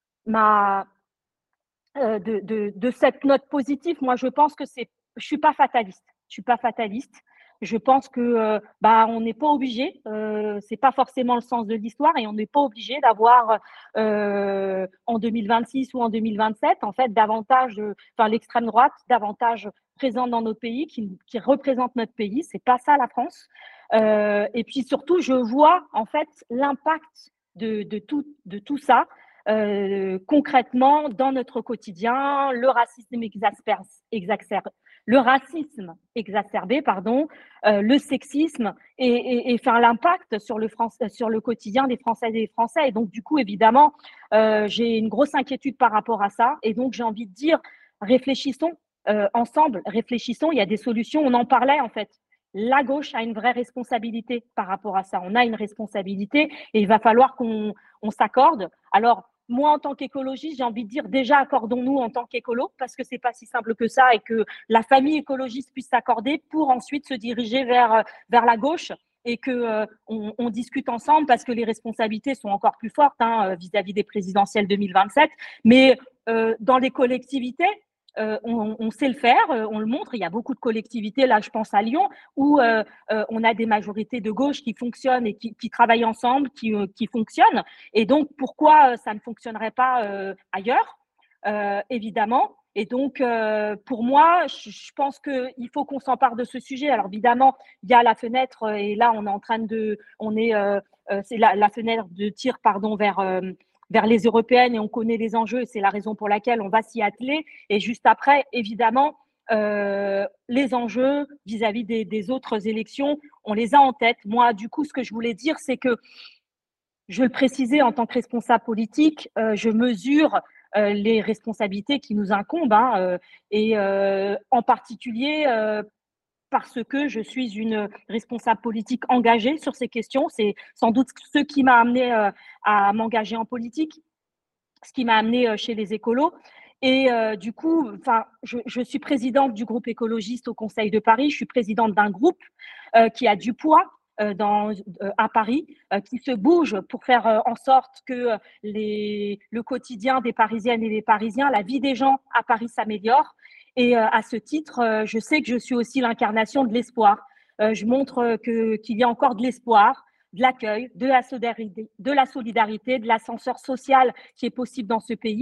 ma euh, de, de, de cette note positive. Moi, je pense que c'est, je suis pas fataliste. Je suis pas fataliste. Je pense que euh, bah on n'est pas obligé. Euh, c'est pas forcément le sens de l'histoire et on n'est pas obligé d'avoir euh, en deux mille vingt-six ou en deux mille vingt-sept en fait davantage, de, enfin l'extrême droite davantage présente dans notre pays, qui, qui représente notre pays. C'est pas ça la France. Euh, et puis surtout, je vois en fait l'impact de, de tout de tout ça. Euh, concrètement dans notre quotidien, le racisme exacerbé, exacerbé le racisme exacerbé, pardon, euh, le sexisme et, et, et faire l'impact sur le, France, sur le quotidien des Françaises et des Français. Et donc, du coup, évidemment, euh, j'ai une grosse inquiétude par rapport à ça. Et donc, j'ai envie de dire, réfléchissons euh, ensemble, réfléchissons. Il y a des solutions. On en parlait, en fait. La gauche a une vraie responsabilité par rapport à ça. On a une responsabilité et il va falloir qu'on on s'accorde. Alors, moi, en tant qu'écologiste, j'ai envie de dire déjà accordons-nous en tant qu'écolo, parce que c'est pas si simple que ça et que la famille écologiste puisse s'accorder pour ensuite se diriger vers, vers la gauche et que euh, on, on discute ensemble parce que les responsabilités sont encore plus fortes hein, vis-à-vis des présidentielles deux mille vingt-sept. Mais euh, dans les collectivités, Euh, on, on sait le faire, euh, on le montre. Il y a beaucoup de collectivités, là je pense à Lyon, où euh, euh, on a des majorités de gauche qui fonctionnent et qui, qui travaillent ensemble, qui, euh, qui fonctionnent. Et donc, pourquoi euh, ça ne fonctionnerait pas euh, ailleurs, euh, évidemment. Et donc, euh, pour moi, je, je pense qu'il faut qu'on s'empare de ce sujet. Alors, évidemment, il y a la fenêtre, et là, on est en train de, on est, euh, euh, c'est la, la fenêtre de tir, pardon, vers euh, vers les européennes et on connaît les enjeux et c'est la raison pour laquelle on va s'y atteler. Et juste après, évidemment, euh, les enjeux vis-à-vis des, des autres élections, on les a en tête. Moi, du coup, ce que je voulais dire, c'est que, je veux le préciser en tant que responsable politique, euh, je mesure euh, les responsabilités qui nous incombent hein, euh, et euh, en particulier euh, parce que je suis une responsable politique engagée sur ces questions. C'est sans doute ce qui m'a amené euh, à m'engager en politique, ce qui m'a amené euh, chez les écolos. Et euh, du coup, enfin, je, je suis présidente du groupe écologiste au Conseil de Paris. Je suis présidente d'un groupe euh, qui a du poids euh, dans, euh, à Paris, euh, qui se bouge pour faire euh, en sorte que les, le quotidien des Parisiennes et des Parisiens, la vie des gens à Paris s'améliore. Et euh, à ce titre, euh, je sais que je suis aussi l'incarnation de l'espoir. Euh, je montre que, qu'il y a encore de l'espoir, de l'accueil, de la solidarité, de la solidarité, de l'ascenseur social qui est possible dans ce pays.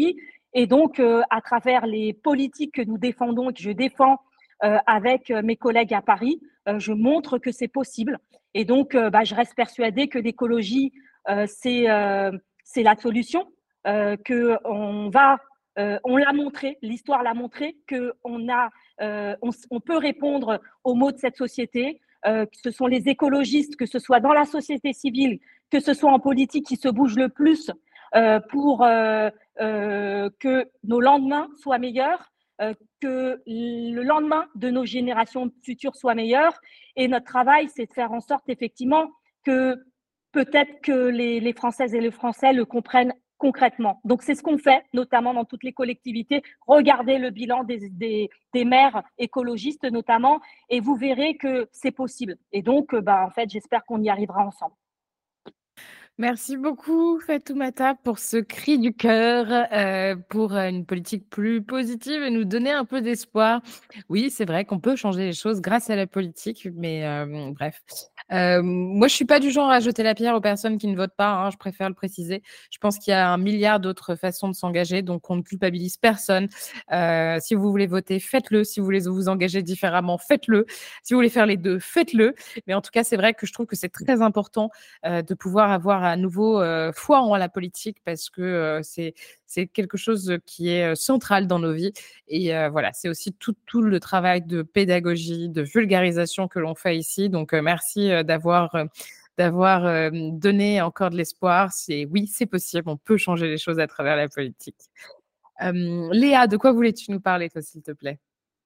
Et donc, euh, à travers les politiques que nous défendons et que je défends euh, avec mes collègues à Paris, euh, je montre que c'est possible. Et donc, euh, bah, je reste persuadée que l'écologie, euh, c'est euh, c'est la solution, euh, qu'on va, euh, on l'a montré, l'histoire l'a montré, qu'on a, euh, on, on peut répondre aux maux de cette société. Euh, que ce sont les écologistes, que ce soit dans la société civile, que ce soit en politique, qui se bougent le plus euh, pour euh, euh, que nos lendemains soient meilleurs, euh, que le lendemain de nos générations futures soit meilleur. Et notre travail, c'est de faire en sorte effectivement que peut-être que les, les Françaises et les Français le comprennent concrètement. Donc, c'est ce qu'on fait, notamment dans toutes les collectivités. Regardez le bilan des, des, des maires écologistes, notamment, et vous verrez que c'est possible. Et donc, bah, en fait, j'espère qu'on y arrivera ensemble. Merci beaucoup, Fatoumata, pour ce cri du cœur, euh, pour une politique plus positive et nous donner un peu d'espoir. Oui, c'est vrai qu'on peut changer les choses grâce à la politique, mais euh, bref. Euh, moi, je suis pas du genre à jeter la pierre aux personnes qui ne votent pas, hein, je préfère le préciser. Je pense qu'il y a un milliard d'autres façons de s'engager, donc on ne culpabilise personne. Euh, si vous voulez voter, faites-le. Si vous voulez vous engager différemment, faites-le. Si vous voulez faire les deux, faites-le. Mais en tout cas, c'est vrai que je trouve que c'est très important euh, de pouvoir avoir à nouveau euh, foi en la politique parce que euh, c'est c'est quelque chose qui est central dans nos vies et euh, voilà, c'est aussi tout, tout le travail de pédagogie, de vulgarisation que l'on fait ici. Donc euh, merci euh, d'avoir euh, d'avoir euh, donné encore de l'espoir. C'est oui, c'est possible, on peut changer les choses à travers la politique. Euh, Léa, de quoi voulais-tu nous parler, toi, s'il te plaît?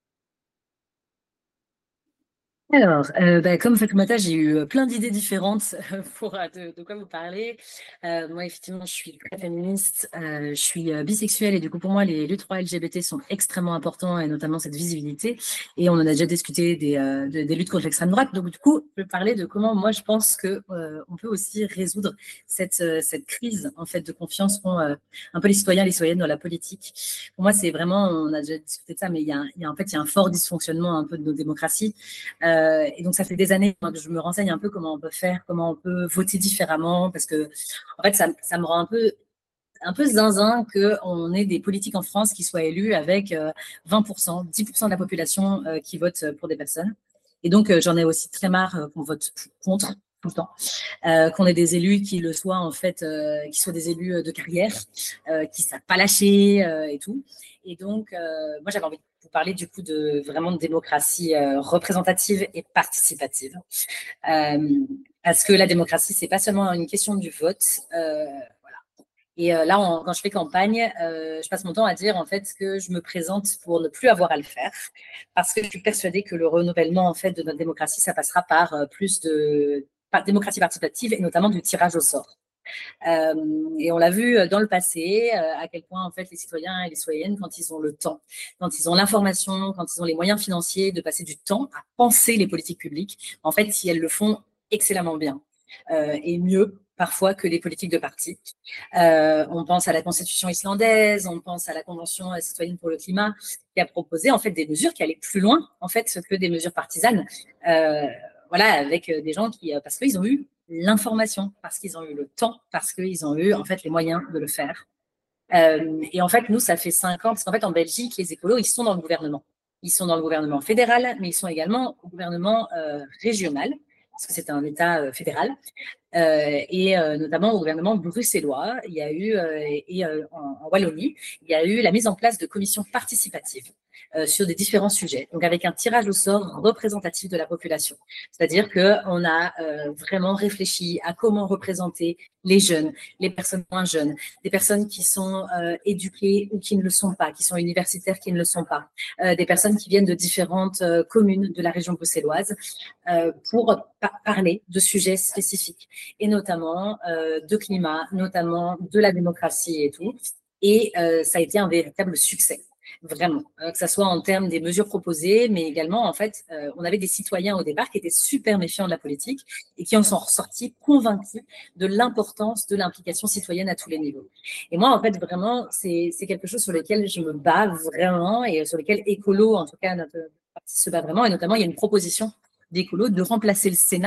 Alors, euh, bah, comme Fatoumata, j'ai eu plein d'idées différentes pour euh, de, de quoi vous parler. Euh, moi, effectivement, je suis très féministe, euh, je suis euh, bisexuelle et du coup, pour moi, les, les droits L G B T sont extrêmement importants et notamment cette visibilité. Et on en a déjà discuté des, euh, de, des luttes contre l'extrême droite. Donc, du coup, je vais parler de comment moi, je pense que euh, on peut aussi résoudre cette, euh, cette crise en fait de confiance qu'ont euh, un peu les citoyens et les citoyennes dans la politique. Pour moi, c'est vraiment, on a déjà discuté de ça, mais il y a, il y a en fait, il y a un fort dysfonctionnement un peu de nos démocraties. Euh, et donc, ça fait des années que je me renseigne un peu comment on peut faire, comment on peut voter différemment, parce que, en fait, ça, ça me rend un peu, un peu zinzin qu'on ait des politiques en France qui soient élus avec euh, vingt pour cent, dix pour cent de la population euh, qui vote pour des personnes. Et donc, euh, j'en ai aussi très marre euh, qu'on vote contre tout le temps, euh, qu'on ait des élus qui le soient, en fait, euh, qui soient des élus de carrière, euh, qui ne savent pas lâcher euh, et tout. Et donc, euh, moi, j'avais envie de vous parler du coup de vraiment de démocratie euh, représentative et participative. Euh, parce que la démocratie, c'est pas seulement une question du vote. Euh, voilà. Et euh, là, on, quand je fais campagne, euh, je passe mon temps à dire en fait que je me présente pour ne plus avoir à le faire, parce que je suis persuadée que le renouvellement en fait de notre démocratie, ça passera par euh, plus de par démocratie participative et notamment du tirage au sort. Euh, et on l'a vu dans le passé, euh, à quel point en fait les citoyens et les citoyennes, quand ils ont le temps, quand ils ont l'information, quand ils ont les moyens financiers de passer du temps à penser les politiques publiques, en fait, si elles le font excellemment bien euh, et mieux parfois que les politiques de parti. Euh, on pense à la Constitution islandaise, on pense à la Convention citoyenne pour le climat, qui a proposé en fait des mesures qui allaient plus loin en fait que des mesures partisanes. Euh, voilà, avec des gens qui, parce qu'ils ont eu l'information, parce qu'ils ont eu le temps, parce qu'ils ont eu en fait les moyens de le faire. Euh, et en fait, nous, ça fait cinq ans, parce qu'en fait, en Belgique, les écolos, ils sont dans le gouvernement. Ils sont dans le gouvernement fédéral, mais ils sont également au gouvernement euh, régional, parce que c'est un État euh, fédéral, euh, et euh, notamment au gouvernement bruxellois. Il y a eu, euh, et euh, en, en Wallonie, il y a eu la mise en place de commissions participatives euh, sur des différents sujets, donc avec un tirage au sort représentatif de la population. C'est-à-dire qu'on a euh, vraiment réfléchi à comment représenter les jeunes, les personnes moins jeunes, des personnes qui sont euh, éduquées ou qui ne le sont pas, qui sont universitaires, qui ne le sont pas, euh, des personnes qui viennent de différentes euh, communes de la région bruxelloise euh, pour pa- parler de sujets spécifiques, et notamment euh, de climat, notamment de la démocratie et tout. Et euh, ça a été un véritable succès. Vraiment, euh, que ça soit en termes des mesures proposées, mais également, en fait, euh, on avait des citoyens au départ qui étaient super méfiants de la politique et qui en sont ressortis convaincus de l'importance de l'implication citoyenne à tous les niveaux. Et moi, en fait, vraiment, c'est, c'est quelque chose sur lequel je me bats vraiment et sur lequel Écolo, en tout cas, notre parti se bat vraiment. Et notamment, il y a une proposition d'Écolo de remplacer le Sénat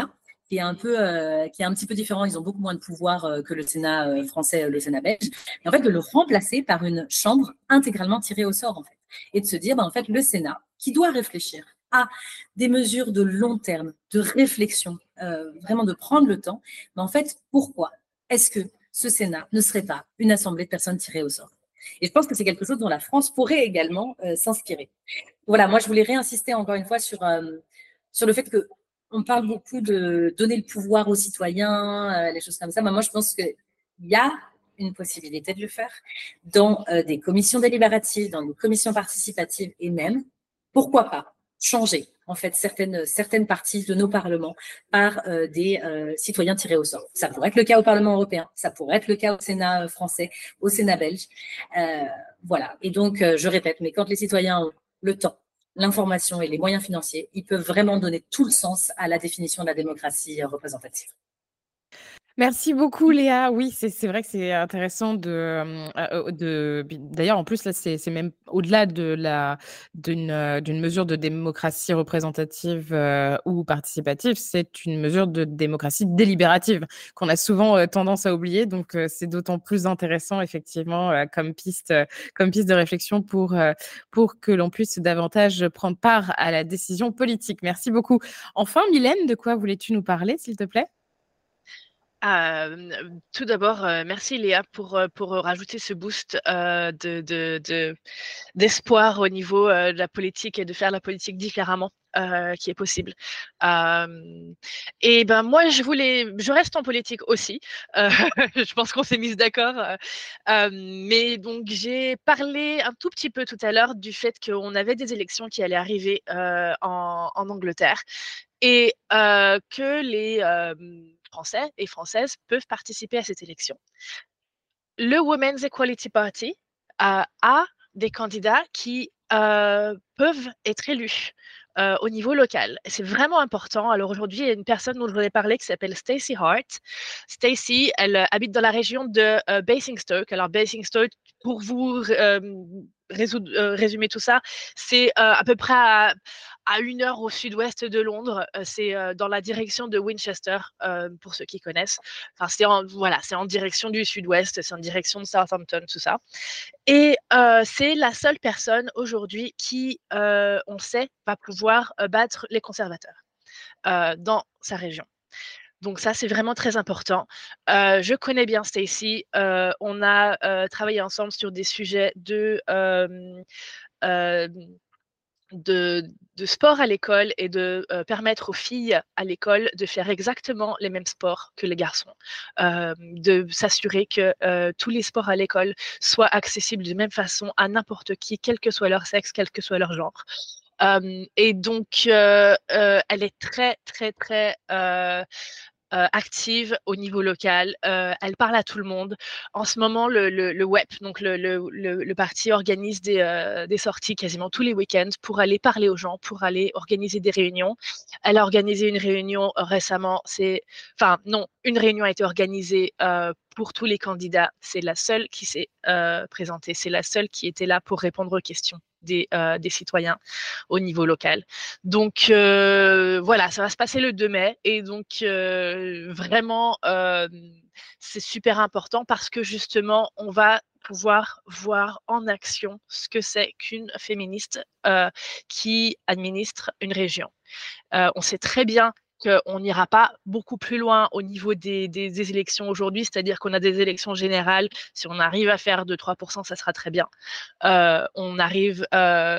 qui est un peu, euh, qui est un petit peu différent. Ils ont beaucoup moins de pouvoir euh, que le Sénat euh, français, euh, le Sénat belge. Et en fait, de le remplacer par une chambre intégralement tirée au sort, en fait. Et de se dire, ben, en fait, le Sénat, qui doit réfléchir à des mesures de long terme, de réflexion, euh, vraiment de prendre le temps, ben, en fait, pourquoi est-ce que ce Sénat ne serait pas une assemblée de personnes tirées au sort? Et je pense que c'est quelque chose dont la France pourrait également euh, s'inspirer. Voilà, moi, je voulais réinsister encore une fois sur, euh, sur le fait que on parle beaucoup de donner le pouvoir aux citoyens, euh, les choses comme ça. Mais moi, je pense qu'il y a une possibilité de le faire dans euh, des commissions délibératives, dans des commissions participatives et même, pourquoi pas, changer en fait certaines, certaines parties de nos parlements par euh, des euh, citoyens tirés au sort. Ça pourrait être le cas au Parlement européen, ça pourrait être le cas au Sénat français, au Sénat belge. Euh, voilà. Et donc, euh, je répète, mais quand les citoyens ont le temps, l'information et les moyens financiers, ils peuvent vraiment donner tout le sens à la définition de la démocratie représentative. Merci beaucoup Léa. Oui, c'est c'est vrai que c'est intéressant de, euh, de d'ailleurs en plus là c'est c'est même au-delà de la d'une euh, d'une mesure de démocratie représentative euh, ou participative, c'est une mesure de démocratie délibérative qu'on a souvent euh, tendance à oublier. Donc euh, c'est d'autant plus intéressant effectivement euh, comme piste euh, comme piste de réflexion pour euh, pour que l'on puisse davantage prendre part à la décision politique. Merci beaucoup. Enfin, Mylène, de quoi voulais-tu nous parler, s'il te plaît? Euh, tout d'abord, euh, merci Léa pour, euh, pour rajouter ce boost euh, de, de, de, d'espoir au niveau euh, de la politique et de faire la politique différemment euh, qui est possible. Euh, et ben moi, je voulais, je reste en politique aussi. Euh, je pense qu'on s'est mis d'accord. Euh, mais donc, j'ai parlé un tout petit peu tout à l'heure du fait qu'on avait des élections qui allaient arriver euh, en, en Angleterre et euh, que les euh, Français et Françaises peuvent participer à cette élection. Le Women's Equality Party euh, a des candidats qui euh, peuvent être élus euh, au niveau local. C'est vraiment important. Alors aujourd'hui, il y a une personne dont je voulais parler qui s'appelle Stacey Hart. Stacey, elle euh, habite dans la région de euh, Basingstoke. Alors Basingstoke, pour vous euh, résoudre, euh, résumer tout ça, c'est euh, à peu près à, à une heure au sud-ouest de Londres. Euh, c'est euh, dans la direction de Winchester, euh, pour ceux qui connaissent. Enfin, c'est en, voilà, c'est en direction du sud-ouest, c'est en direction de Southampton, tout ça. Et euh, c'est la seule personne aujourd'hui qui, euh, on sait, va pouvoir euh, battre les conservateurs euh, dans sa région. Donc ça, c'est vraiment très important. Euh, je connais bien Stacey. Euh, on a euh, travaillé ensemble sur des sujets de... Euh, euh, De, de sport à l'école et de euh, permettre aux filles à l'école de faire exactement les mêmes sports que les garçons, euh, de s'assurer que euh, tous les sports à l'école soient accessibles de même façon à n'importe qui, quel que soit leur sexe, quel que soit leur genre. Euh, et donc, euh, euh, elle est très, très, très... Euh, Euh, active au niveau local, euh, elle parle à tout le monde. En ce moment, le, le, le W E P, donc le, le, le, le parti, organise des, euh, des sorties quasiment tous les week-ends pour aller parler aux gens, pour aller organiser des réunions. Elle a organisé une réunion euh, récemment, c'est, enfin non, une réunion a été organisée euh, pour tous les candidats. C'est la seule qui s'est euh, présentée, c'est la seule qui était là pour répondre aux questions des, euh, des citoyens au niveau local. Donc euh, voilà, ça va se passer le deux mai et donc euh, vraiment euh, c'est super important parce que justement on va pouvoir voir en action ce que c'est qu'une féministe euh, qui administre une région. Euh, on sait très bien qu'on n'ira pas beaucoup plus loin au niveau des, des, des élections aujourd'hui, c'est-à-dire qu'on a des élections générales. Si on arrive à faire deux à trois pour cent, ça sera très bien. Euh, on arrive... Euh,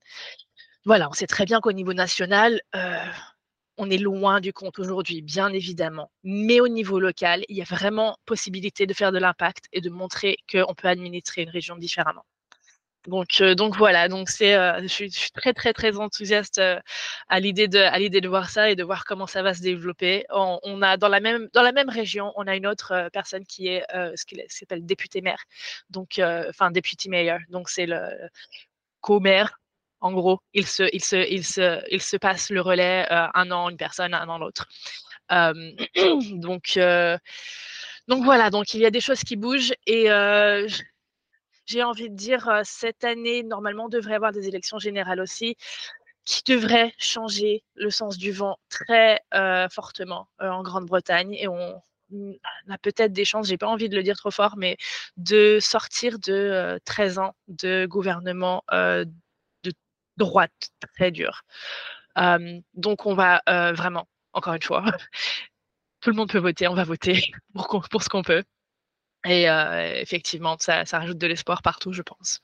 voilà, on sait très bien qu'au niveau national, euh, on est loin du compte aujourd'hui, bien évidemment. Mais au niveau local, il y a vraiment possibilité de faire de l'impact et de montrer qu'on peut administrer une région différemment. Donc, euh, donc voilà, donc c'est, euh, je, suis, je suis très très très enthousiaste euh, à l'idée de, à l'idée de voir ça et de voir comment ça va se développer. On, on a dans la même dans la même région, on a une autre euh, personne qui est euh, ce qui s'appelle député maire, donc enfin euh, deputy mayor, donc c'est le co-maire. En gros, il se, il se, il se, il se passe le relais euh, un an une personne, un an l'autre. Euh, donc, euh, donc voilà, donc il y a des choses qui bougent et euh, j'ai envie de dire, cette année, normalement, on devrait avoir des élections générales aussi. qui devrait changer le sens du vent très euh, fortement euh, en Grande-Bretagne. Et on, on a peut-être des chances, j'ai pas envie de le dire trop fort, mais de sortir de euh, treize ans de gouvernement euh, de droite très dur. Euh, donc on va euh, vraiment, encore une fois, tout le monde peut voter, on va voter pour, qu'on, pour ce qu'on peut. Et euh, effectivement, ça, ça rajoute de l'espoir partout, je pense.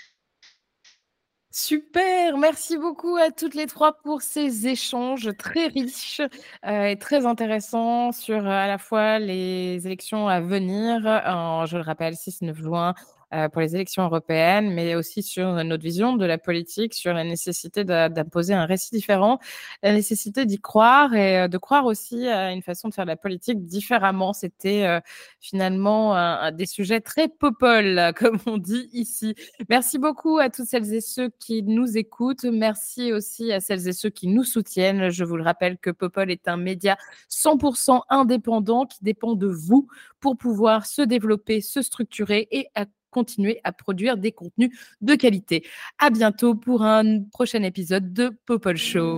Super, merci beaucoup à toutes les trois pour ces échanges très riches euh, et très intéressants sur euh, à la fois les élections à venir, en, je le rappelle, six neuf juin euh, pour les élections européennes, mais aussi sur notre vision de la politique, sur la nécessité de, d'imposer un récit différent, la nécessité d'y croire et euh, de croire aussi à une façon de faire de la politique différemment. C'était euh, finalement un, un des sujets très popol, comme on dit ici. Merci beaucoup à toutes celles et ceux qui nous écoutent. Merci aussi à celles et ceux qui nous soutiennent. Je vous le rappelle que Popol est un média cent pour cent indépendant qui dépend de vous pour pouvoir se développer, se structurer et à continuer à produire des contenus de qualité. À bientôt pour un prochain épisode de Popol Show.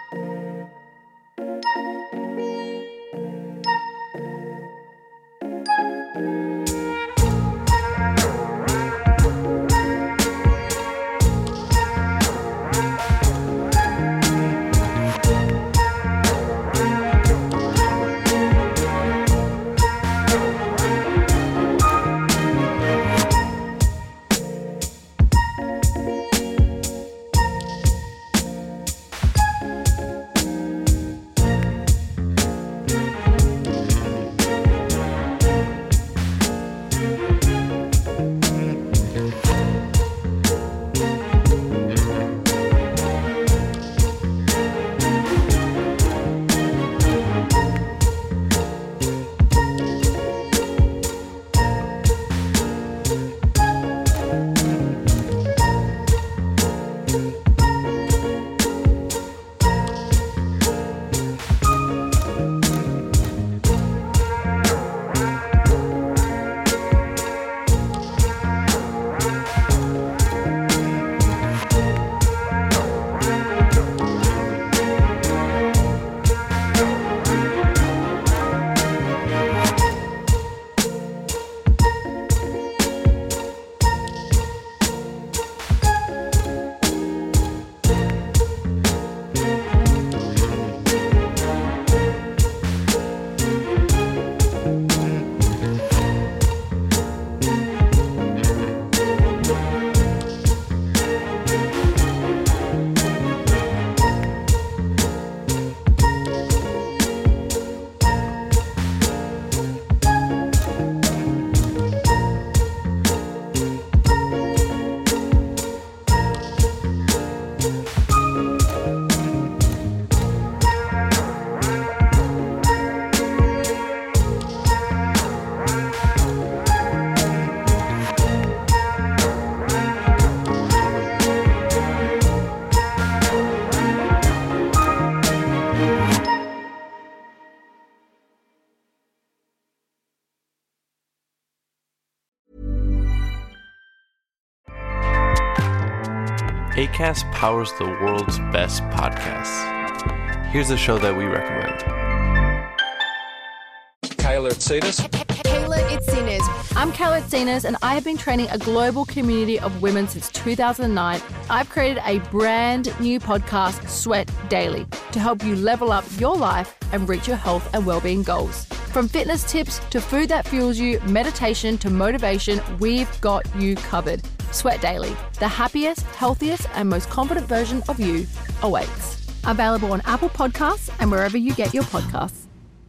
Acast powers the world's best podcasts. Here's a show that we recommend. Kayla Itsinas. Kayla Itsinas. I'm Kayla Itsinas, and I have been training a global community of women since two thousand nine. I've created a brand new podcast, Sweat Daily, to help you level up your life and reach your health and well-being goals. From fitness tips to food that fuels you, meditation to motivation, we've got you covered. Sweat Daily, the happiest, healthiest, and most confident version of you awaits. Available on Apple Podcasts and wherever you get your podcasts.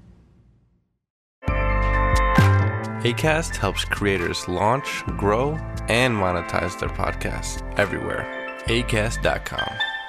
Acast helps creators launch, grow, and monetize their podcasts everywhere. Acast dot com.